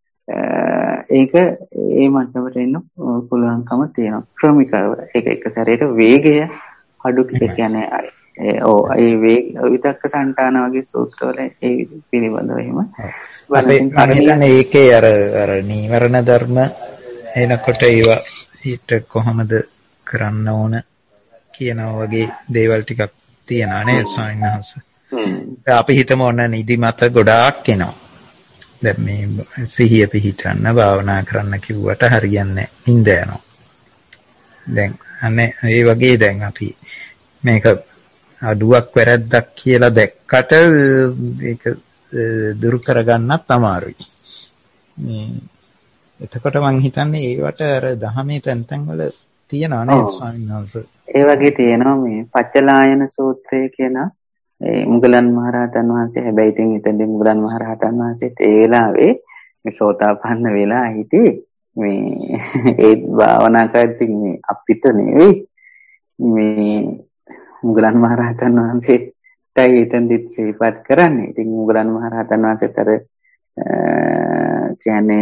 ඒක ඒ මට්ටමට එන්න පුළුවන්කම තියෙනවා. ක්‍රමිකව ඒක එක සැරේට වේගය අඩු කියන්නේ ඔව් ඒ වේග විතක්ක සන්තාන වගේ සූත්‍රවල ඒ පිළිබඳව එහෙම බලන්න ඒකේ අර අර නීවරණ ධර්ම එනකොට ඒවා ඊට කොහොමද කරන්න ඕන කියනවා වගේ දේවල් ටිකක් තියෙනවා නේද ස්වාමීන් වහන්සේ. අපි හිතමු ඔන්න නිදිමත ගොඩාක් එනවා. දැන් මේ සිහිය පිහිටන්න භාවනා කරන්න කිව්වට හරියන්නේ නිින්ද යනවා. දැන් අනේ ඒ වගේ දැන් අපි මේක අඩුවක් වැරද්දක් කියලා දැක්කට ඒක දුරු කරගන්නත් අමාරුයි. මේ එතකොට මං හිතන්නේ ඒවට අර දහමේ තැන් තැන් වල තියෙනවා නේද ස්වාමීන් වහන්සේ? ඒ වගේ තියෙනවා මේ පච්චලායන සූත්‍රය කියන ඒ මුගලන් මහරහතන් වහන්සේ හැබැයි ඉතින් එතෙන්දී මුගලන් මහරහතන් වහන්සේත් ඒ වෙලාවේ මේ සෝතාපන්න වෙලා හිටියේ මේ ඒ භාවනා කරද්දී මේ අපිට නෙවෙයි මේ මුගලන් මහරහතන් වහන්සේටයි එතෙන්දී සිහිපත් කරන්නේ. ඉතින් මුගලන් මහරහතන් වහන්සේත් අර කියන්නේ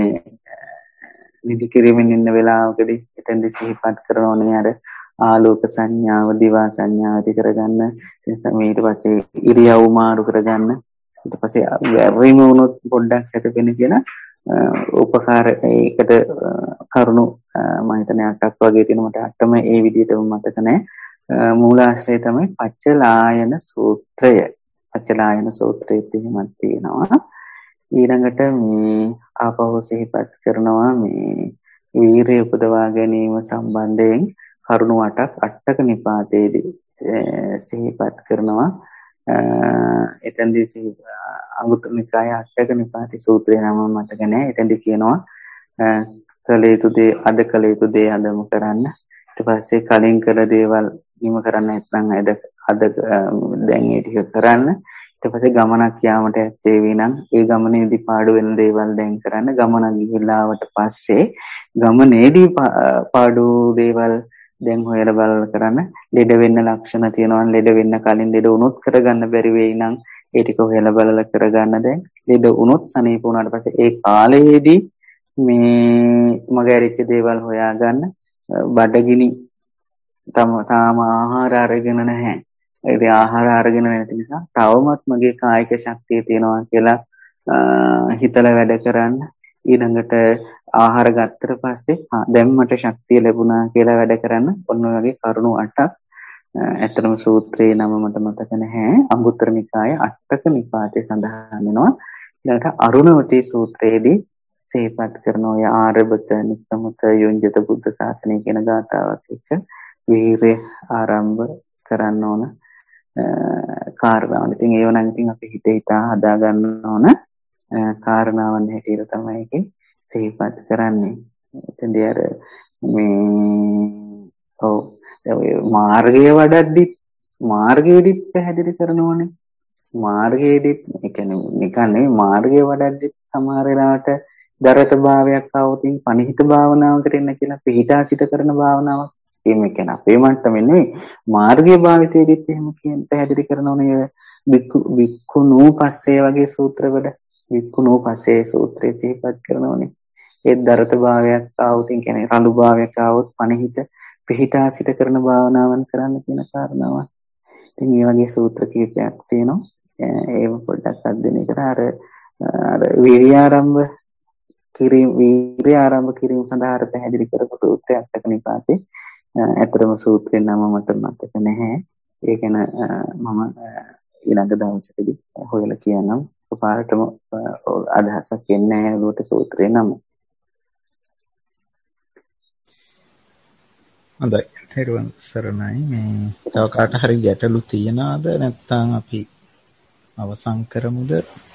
නිදි කිරීමෙන් ඉන්න වෙලාවකදී එතෙන්දී සිහිපත් කරනෝනේ අර ආලෝක සංඥාව දිවා සංඥාව ඇති කරගන්න ඊට පස්සේ ඉරියව් මාරු කරගන්න ඊට පස්සේ වැරීම වුණොත් පොඩ්ඩක් සැකපෙන කියලා උපකාර ඒකට කරුණු මම හිතන්නේ අටක් වගේ තියෙනවට අටම ඒ විදිහටම මතක නැහැ මූලාශ්‍රය තමයි පච්චලායන සූත්‍රය පච්චලායන සූත්‍රයේ තියෙනක් තියෙනවා ඊළඟට මේ ආපහු සිහිපත් කරනවා මේ වීරිය උපදවා ගැනීම සම්බන්ධයෙන් කරුණු අටක් අටක නිපාතයේදී සිහිපත් කරනවා එතෙන්දී අංගුත්තර නිකාය අටක නිපාතේ සූත්‍රය නම මතක නැහැ එතෙන්දී කියනවා කළ යුතු දේ අද කළ යුතු දේ අදම කරන්න ඊට පස්සේ කලින් කළ දේවල් නිම කරන්න නැත්නම් අද අද දැන් ඒ ටික කරන්න ඊට පස්සේ ගමනක් යාමට ඇත්තේ වෙනම් ඒ ගමනේදී පාඩු වෙන දේවල් දැන් කරන්න ගමන ගිහිල්ලා ආවට පස්සේ ගමනේදී පාඩු දේවල් දැන් හොයලා බලලා කරන්න ලෙඩ වෙන්න ලක්ෂණ තියෙනවා නම් ලෙඩ වෙන්න කලින් ලෙඩ වුණොත් කරගන්න බැරි වෙයි නම් ඒ ටික හොයලා බලලා කරගන්න. දැන් ලෙඩ වුණොත් සනීප වුණාට පස්සේ ඒ කාලයේදී මේ මගහැරිච්ච දේවල් හොයාගන්න. බඩගිනි තම තාම ආහාර අරගෙන නැහැ. ඒ ආහාර අරගෙන නැති නිසා තවමත් මගේ කායික ශක්තිය තියෙනවා කියලා හිතලා වැඩ කරන්න. ඊළඟට ආහාර ගත්තට පස්සේ දැන් මට ශක්තිය ලැබුණා කියලා වැඩ කරන්න. ඔන්න ඔය වගේ කරුණු අටක් ඇත්තටම සූත්‍රයේ නම මට මතක නැහැ. අංගුත්තර නිකාය අටක නිපාතේ සඳහන් වෙනවා. ඊළඟට අරුණවටි සූත්‍රයේදී සිහිපත් කරන ඔය ආරබත නික්කමත යොංජත බුද්ධ ශාසනය කියන ගාථාවත් එක්ක වීරය ආරම්භ කරන්න ඕන කාරණාවන්. ඉතින් ඒව නම් ඉතින් අපි හිතේ හිතා හදා ගන්න ඕන කාරණාවන් හැටියට තමයි ඒකේ සිහිපත් කරන්නේ. එතෙන්දී අර මේ ඔව් මාර්ගය වඩද්දි මාර්ගයේදී පැහැදිලි කරනෝනේ. මාර්ගයේදී ඒ කියන්නේ නිකන් නෙවෙයි මාර්ගය වඩද්දි සමහර වෙලාවට දරත භාවයක් આવුතින් පණිහිත භාවනාවකට එන්න කියලා පිළිටා සිට කරන භාවනාවක්. මේ කියන්නේ අපේ මට්ටමේ නෙවෙයි මාර්ගයේ භාවිතයේදීත් එහෙම කියන පැහැදිලි කරනෝනේ. බික්කු බික්කුණෝ පස්සේ වගේ සූත්‍රවල බික්කුණෝ පස්සේ සූත්‍රයේ සිහිපත් කරනෝනේ. ඒ දරත භාවයක් આવුතින් කියන්නේ රළු භාවයක් આવුත් පණිහිත පිළිටා සිට කරන භාවනාවන් කරන්න කියන කාරණාව. ඉතින් මේ වගේ සූත්‍ර කීපයක් තියෙනවා. ඒව පොඩ්ඩක් අධ්‍යයනය කරලා අර අර වීර්ය ආරම්භ කිරීම වීර්ය ආරම්භ කිරීම සඳහා පැහැදිලි කරපු සූත්‍රයක් අටකනිපාතේ. ඇත්තටම සූත්‍රේ නම මට මතක නැහැ. ඒක ගැන මම ඊළඟ දවසකදී හොයලා කියන්නම්. පාරටම අදහසක් එන්නේ නැහැ ඔළුවට සූත්‍රේ නම. හොඳයි. තෙරුවන් සරණයි. මේ තව කාට හරි ගැටලු තියනවාද නැත්නම් අපි අවසන් කරමුද?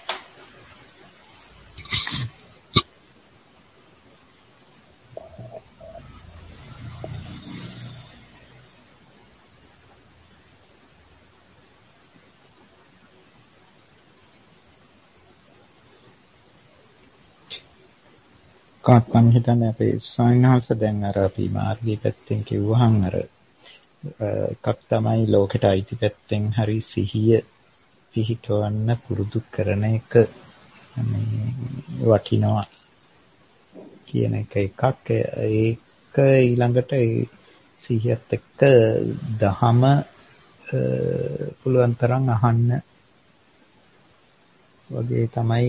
කාත් මම හිතන්නේ අපේ ස්වාමීන් වහන්සේ දැන් අර අපි මාර්ගයේ පැත්තෙන් කිව්වහම අර එකක් තමයි ලෝකෙට අයිති පැත්තෙන් හරි සිහිය පිහිටවන්න පුරුදු කරන එක මේ වටිනවා කියන එක එකක්. ඒක ඊළඟට ඒ සිහියත් එක්ක දහම පුළුවන් තරම් අහන්න වගේ තමයි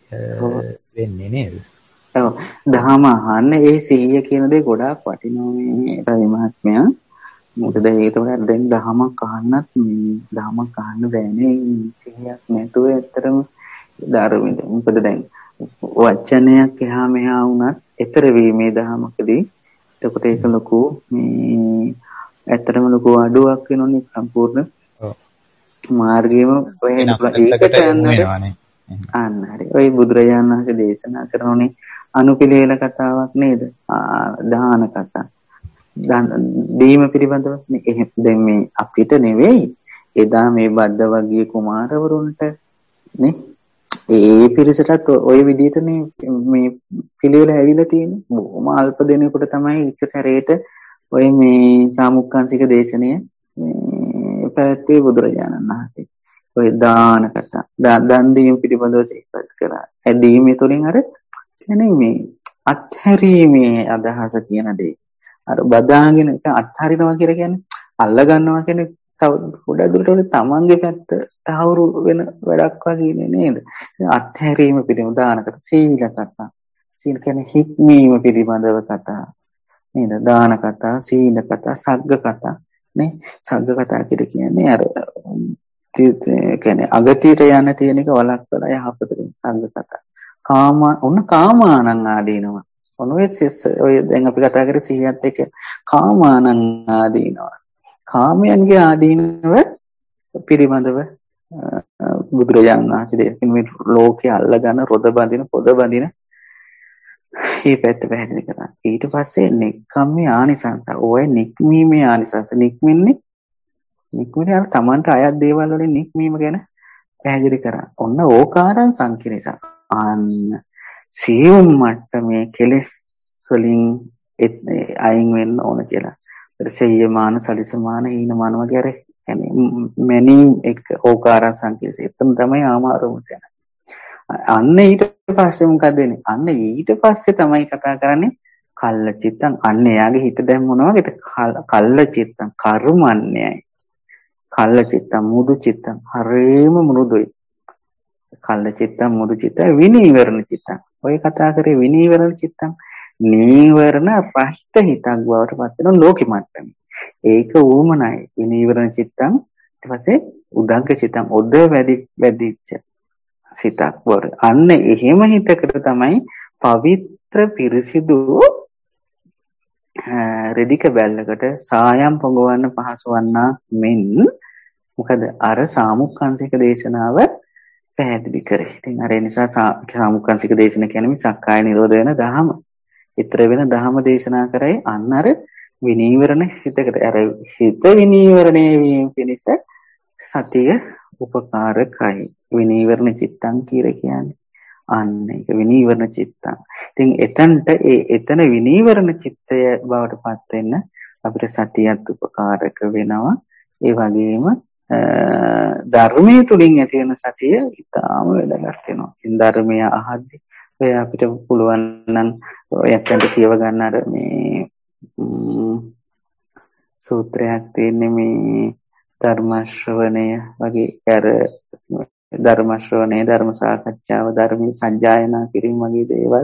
වෙන්නේ නේද? ඔව් දහම අහන්න ඒ සිහිය කියන දේ ගොඩාක් වටිනවා මේ රවි මහත්මයා. මොකද ඒකට දැන් දහමක් අහන්නත් දහමක් අහන්න බෑනේ සිහියක් නැතුව. ඇත්තටම ධර්මෙද මොකද දැන් වචනයක් එහා මෙහා වුණත් ඊතර වීමේ දහමකදී එතකොට ඒක ලොකු මේ ඇත්තටම ලොකු අඩුවක් වෙනෝනේ සම්පූර්ණ මාර්ගයේම ඒකට යන්නේ. අන්න හරි. ඔය බුදුරජාණන් වහන්සේ දේශනා කරනෝනේ අනුපිළිවෙල කතාවක් නේද? දාන කතා. දීම පිළිබඳව මේ දැන් මේ අපිට නෙවෙයි එදා මේ බද්ද වගේ කුමාරවරුන්ට නේ ඒ පිරිසටත් ওই විදිහටනේ මේ පිළිවෙල ඇවිල්ලා තියෙන්නේ. බොහොම අල්ප දෙනෙකුට තමයි එක සැරේට ඔය මේ සාමුක්කාංශික දේශනය මේ පැවැත්වුවේ බුදුරජාණන් වහන්සේ. ඔය දාන කතා දන් දීම පිළිබඳව සිහිපත් කරා. ඒ දීමේ තුලින් අර කියන්නේ මේ අත්හැරීමේ අදහස කියන දේ. අර බදාගෙන අත්හරිනවා කියලා කියන්නේ අල්ල ගන්නවා කියන්නේ තව පොඩ දුරට තමන්ගේ පැත්ත තහවුරු වෙන වැඩක් වගේ නේද? අත්හැරීම පිළිබඳව දානකට සීල කතා. සීල කියන්නේ හික්මීම පිළිබඳව කතා. නේද? දාන කතා, සීල කතා, සග්ග කතා නේ? සග්ග කතා කියන්නේ අර කියන්නේ අගතියට යන තියෙන එක වළක්වලා යහපතට සග්ග කතා. කාම ඔන්න කාමානං ආදීනවා. ඔන්න ඔය ඔය දැන් අපි කතා කරේ සිහියත් එක්ක කාමානං ආදීනවා. කාමයන්ගේ ආදීනව පිළිබඳව බුදුරජාණන් වහන්සේ දෙකින් මේ ලෝකයේ අල්ලගෙන රොද බඳින පොද බඳින මේ පැත්ත පැහැදිලි කරා. ඊට පස්සේ නික්කම්මේ ආනිසංස. ඔය නික්මීමේ ආනිසංස නික්මින්නේ නික්මිනේ අර Tamanට අයත් දේවල් වලින් නික්මීම ගැන පැහැදිලි කරා. ඔන්න ඕකාරං සංකිරේසං. අන්න සියුම් මට්ටමේ කෙලෙස් වලින් අයින් වෙන්න ඕන කියලා සෙය්‍යමාන සලිසමාන හීනමාන වගේ අර يعني මැනි එක ඕකාරයන් සංකේතය. එතන තමයි ආමාරම තැන. අන්න ඊට පස්සේ මොකද වෙන්නේ? අන්න ඊට පස්සේ තමයි කතා කරන්නේ කල්ල චිත්තං. අන්න එයාගේ හිත දැන් මොනවද? කල්ල චිත්තං කර්මන්නේයි. කල්ල චිත්තං මුදු චිත්තං හරේම මෘදුයි. කල්ල චිත්තං මුදු චිත්තං විනීවරණ චිත්තං. ඔය කතා කරේ විනීවරණ චිත්තං. නීවරණ රහිත හිතක් බවට පත් වෙන ලෝකෙ මට්ටමේ. ඒක ඌමනයි. විනීවරණ චිත්තං ඊට පස්සේ උදග්ග චිත්තං ඔද වැඩි වැඩිච්ච සිතක් වර. අන්න එහෙම හිතකට තමයි පවිත්‍ර පිරිසිදු රෙදික බැල්ලකට සායම් පොඟවන්න පහසු වන්නා මෙන් මොකද අර සාමුක්ඛංශික දේශනාව පැහැදිලි කරේ. ඉතින් අර ඒ නිසා සාමුක්ඛංශික දේශන කියන්නේ මේ සක්කාය නිරෝධ වෙන දහම. ඊතර වෙන දහම දේශනා කරේ අන්න අර විනීවරණ හිතකට. අර හිත විනීවරණය වීම පිණිස සතිය උපකාරකයි. විනීවරණ චිත්තං කියලා කියන්නේ අන්න ඒක විනීවරණ චිත්තං. ඉතින් එතනට ඒ එතන විනීවරණ චිත්තය බවට පත් වෙන්න අපිට සතියත් උපකාරක වෙනවා. ඒ වගේම ධර්මයේ තුලින් ඇති වෙන සතිය ඉතාම වැදගත් වෙනවා. ඉතින් ධර්මය අහද්දී ඔය අපිට පුළුවන් නම් ඔයත් කියව ගන්න අර මේ සූත්‍රයක් තියෙන්නේ මේ ධර්ම ශ්‍රවණය වගේ අර ධර්ම ශ්‍රවණය ධර්ම සාකච්ඡාව ධර්මයේ සජ්ජායනා කිරීම වගේ දේවල්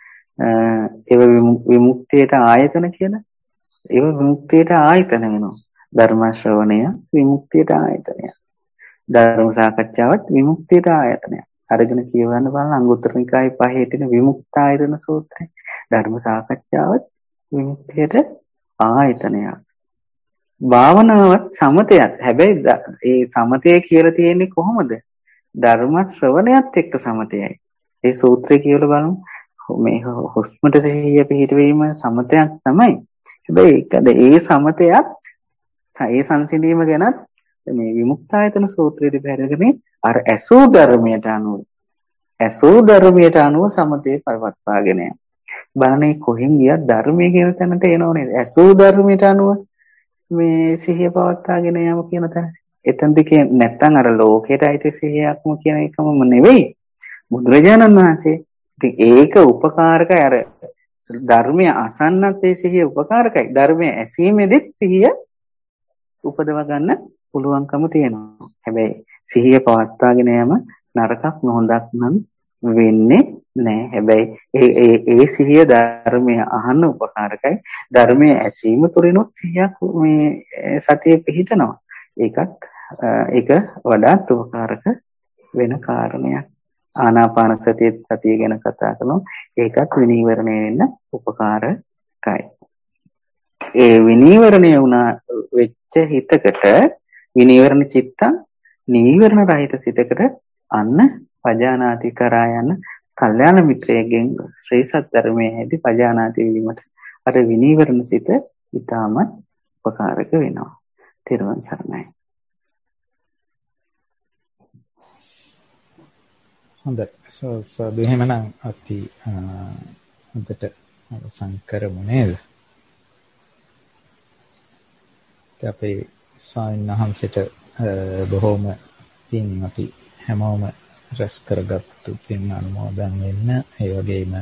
ඒව විමුක්තියට ආයතන කියලා. ඒව විමුක්තියට ආයතන වෙනවා. ධර්ම ශ්‍රවණය විමුක්තියට ආයතනයක්. ධර්ම සාකච්ඡාවත් විමුක්තියට ආයතනයක්. අරගෙන කියවන්න බලන අංගුත්තර නිකායේ පහේ තියෙන විමුක්තායතන සූත්‍රය. ධර්ම සාකච්ඡාවත් විමුක්තියට ආයතනයක්. භාවනාවත් සමතයත්. හැබැයි ඒ සමතය කියලා තියෙන්නේ කොහොමද? ධර්ම ශ්‍රවණයත් එක්ක සමතයයි. ඒ සූත්‍රය කියලා බලමු. මේ හුස්මට සිහිය පිහිටවීම සමතයක් තමයි. හැබැයි ඒකද ඒ සමතයත් ඒ සංසිඳීම ගැනත් මේ විමුක්තායතන සූත්‍රයේදී පැහැදිලි අර ඇසූ ධර්මයට අනුව ඇසූ ධර්මයට අනුව සමතේ පවත්වාගෙන යන. බලන්නේ කොහෙන් ගියත් ධර්මයේ කියන තැනට එනව නේද? ඇසූ ධර්මයට අනුව මේ සිහිය පවත්වාගෙන යම කියන තැන. එතනදී කියන්නේ නැත්තම් අර ලෝකයට අයිති සිහියක්ම කියන එකම නෙවෙයි. බුදුරජාණන් වහන්සේ ඉතින් ඒක උපකාරකයි. අර ධර්මය අසන්නත් ඒ සිහිය උපකාරකයි. ධර්මය ඇසීමේදීත් සිහිය උපදව ගන්න පුළුවන්කම තියෙනවා. හැබැයි සිහිය පවත්වාගෙන යම නරකක් නොහොඳක් නම් වෙන්නේ නැහැ. හැබැයි ඒ ඒ ඒ සිහිය ධර්මය අහන්න උපකාරකයි. ධර්මයේ ඇසීම තුළිනුත් සිහියක් මේ සතිය පිහිටනවා. ඒකත් ඒක වඩාත් උපකාරක වෙන කාරණයක්. ආනාපාන සතිය සතිය ගැන කතා කරනවා. ඒකත් විනීවරණය වෙන්න උපකාරකයි. ඒ විනීවරණය වුණා වෙච්ච හිතකට විනීවරණ චිත්තං නීවරණ රහිත සිතකට අන්න පජානාති කරා යන කල්යාණ මිත්‍රයෙක්ගෙන් ශ්‍රී සත්‍ය ධර්මයේ ඇති පජානාති වීමට අර විනීවරණ සිත ඉතාමත් උපකාරක වෙනවා. තෙරුවන් සරණයි. හොඳයි. සෝ එහෙමනම් අපි අදට අවසන් කරමු නේද? අපේ ස්වාමීන් වහන්සේට බොහෝම පින් අපි හැමෝම රැස් කරගත්තු පින් අනුමෝදන් වෙන්න. ඒ වගේම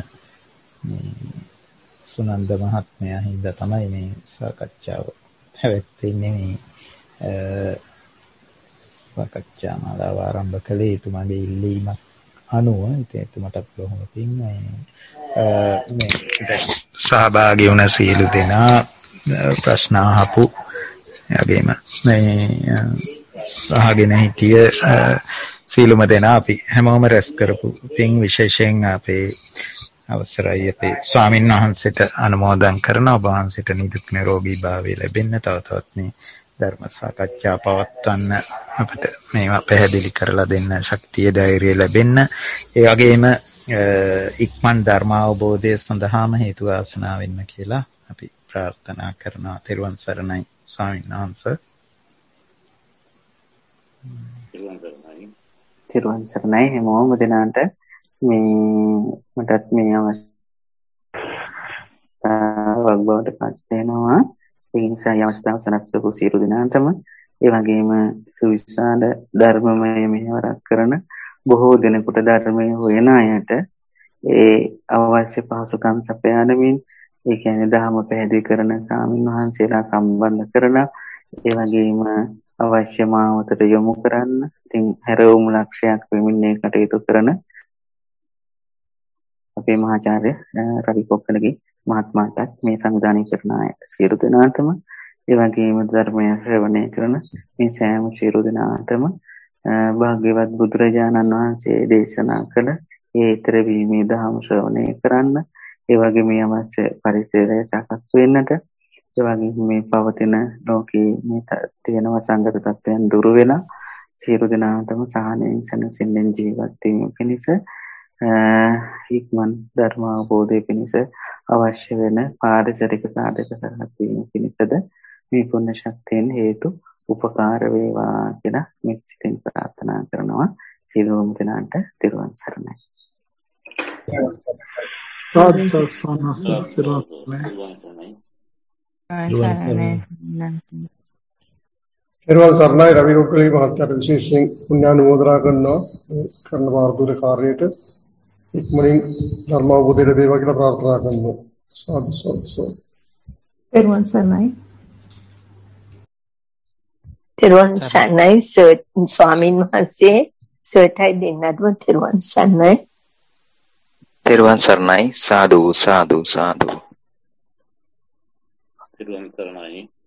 සුනන්ද මහත්මයා හින්දා තමයි මේ සාකච්ඡාව පැවැත්වෙන්නේ. මේ සාකච්ඡා මාලාව ආරම්භ කළේ එතුමාගේ ඉල්ලීමක් අනුව. ඉතින් එතුමාටත් බොහොම පින්. මේ සහභාගී වුණ සියලු දෙනා ප්‍රශ්න අහපු එයාගේම මේ අහගෙන හිටිය සීලුම දෙනා අපි හැමෝම රැස් කරපු පින් විශේෂයෙන් අපේ අවසරයි අපේ ස්වාමින් වහන්සේට අනුමෝදන් කරන ඔබ වහන්සේට නිදුක් නිරෝගී භාවය ලැබෙන්න තව තවත් මේ ධර්ම සාකච්ඡා පවත්වන්න අපිට මේවා පැහැදිලි කරලා දෙන්න ශක්තිය ධෛර්යය ලැබෙන්න. ඒ වගේම ඉක්මන් ධර්ම අවබෝධය සඳහාම හේතු වාසනා වෙන්න කියලා අපි ප්‍රාර්ථනා කරනවා. තෙරුවන් සරණයි ස්වාමීන් වහන්සේ. තෙරුවන් සරණයි හැමෝම දෙනාට. මේ මටත් මේ අවස්ථාවක් බවට පත් වෙනවා. ඒ නිසා අවස්ථාව සලස්වපු සියලු දෙනාටම ඒ වගේම සුවිශාල ධර්මමය මෙහෙවරක් කරන බොහෝ දෙනෙකුට ධර්මයේ හොයන අයට ඒ අවශ්‍ය පහසුකම් සපයාදමින් ඒ කියන්නේ ධර්ම පැහැදිලි කරන ස්වාමීන් වහන්සේලා සම්බන්ධ කරලා ඒ වගේම අවශ්‍ය මාවතට යොමු කරන්න ඉතින් හැරවුම් ලක්ෂයක් වෙමින් කටයුතු කරන අපේ මහාචාර්ය රවි කොක්කලගේ මහත්මයාට මේ සංවිධානය කරන අය සියලු දෙනාටම ඒ වගේම ධර්මය ශ්‍රවණය කරන මේ සෑම සියලු දෙනාටම භාග්‍යවත් බුදුරජාණන් වහන්සේ දේශනා කළ ඒ ඊතර වීමේ ධර්ම ශ්‍රවණය කරන්න ඒ වගේ මේ අවශ්‍ය පරිසරය සකස් වෙන්නට ඒ වගේ මේ පවතින ලෝකයේ මේ තියෙන වසංගත තත්ත්වයන් දුරු වෙලා සියලු දෙනාටම සහනයෙන් සැනසෙල්ලෙන් ජීවත් වීම පිණිස ඉක්මන් ධර්ම අවබෝධය පිණිස අවශ්‍ය වෙන පාරිසරික සාධක සකස් වීම පිණිසද මේ පුණ්‍ය ශක්තියෙන් හේතු උපකාර වේවා කියලා මේ සිතින් ප්‍රාර්ථනා කරනවා සියලුම දෙනාට තිරුවන් සරණයි. සාදු සරණයි. තිරුවන් සරණයි රවි කොක්කලේ මහත්තයාට විශේෂයෙන් පුණ්‍යානුමෝදනා කරනවා කරන මාර්ගුර කාර්යයට ඉක්මනින් ධර්ම අවබෝධය ලැබේවා කියලා ප්‍රාර්ථනා කරනවා. සාදු සාදු. තිරුවන් සරණයි. තිරුවන් සරණයි ස්වාමීන් වහන්සේ සර්ටයි දෙන්නටම තිරුවන් සරණයි. තිරුවන් සරණයි සාදු සාදු සාදු. තිරුවන් සරණයි.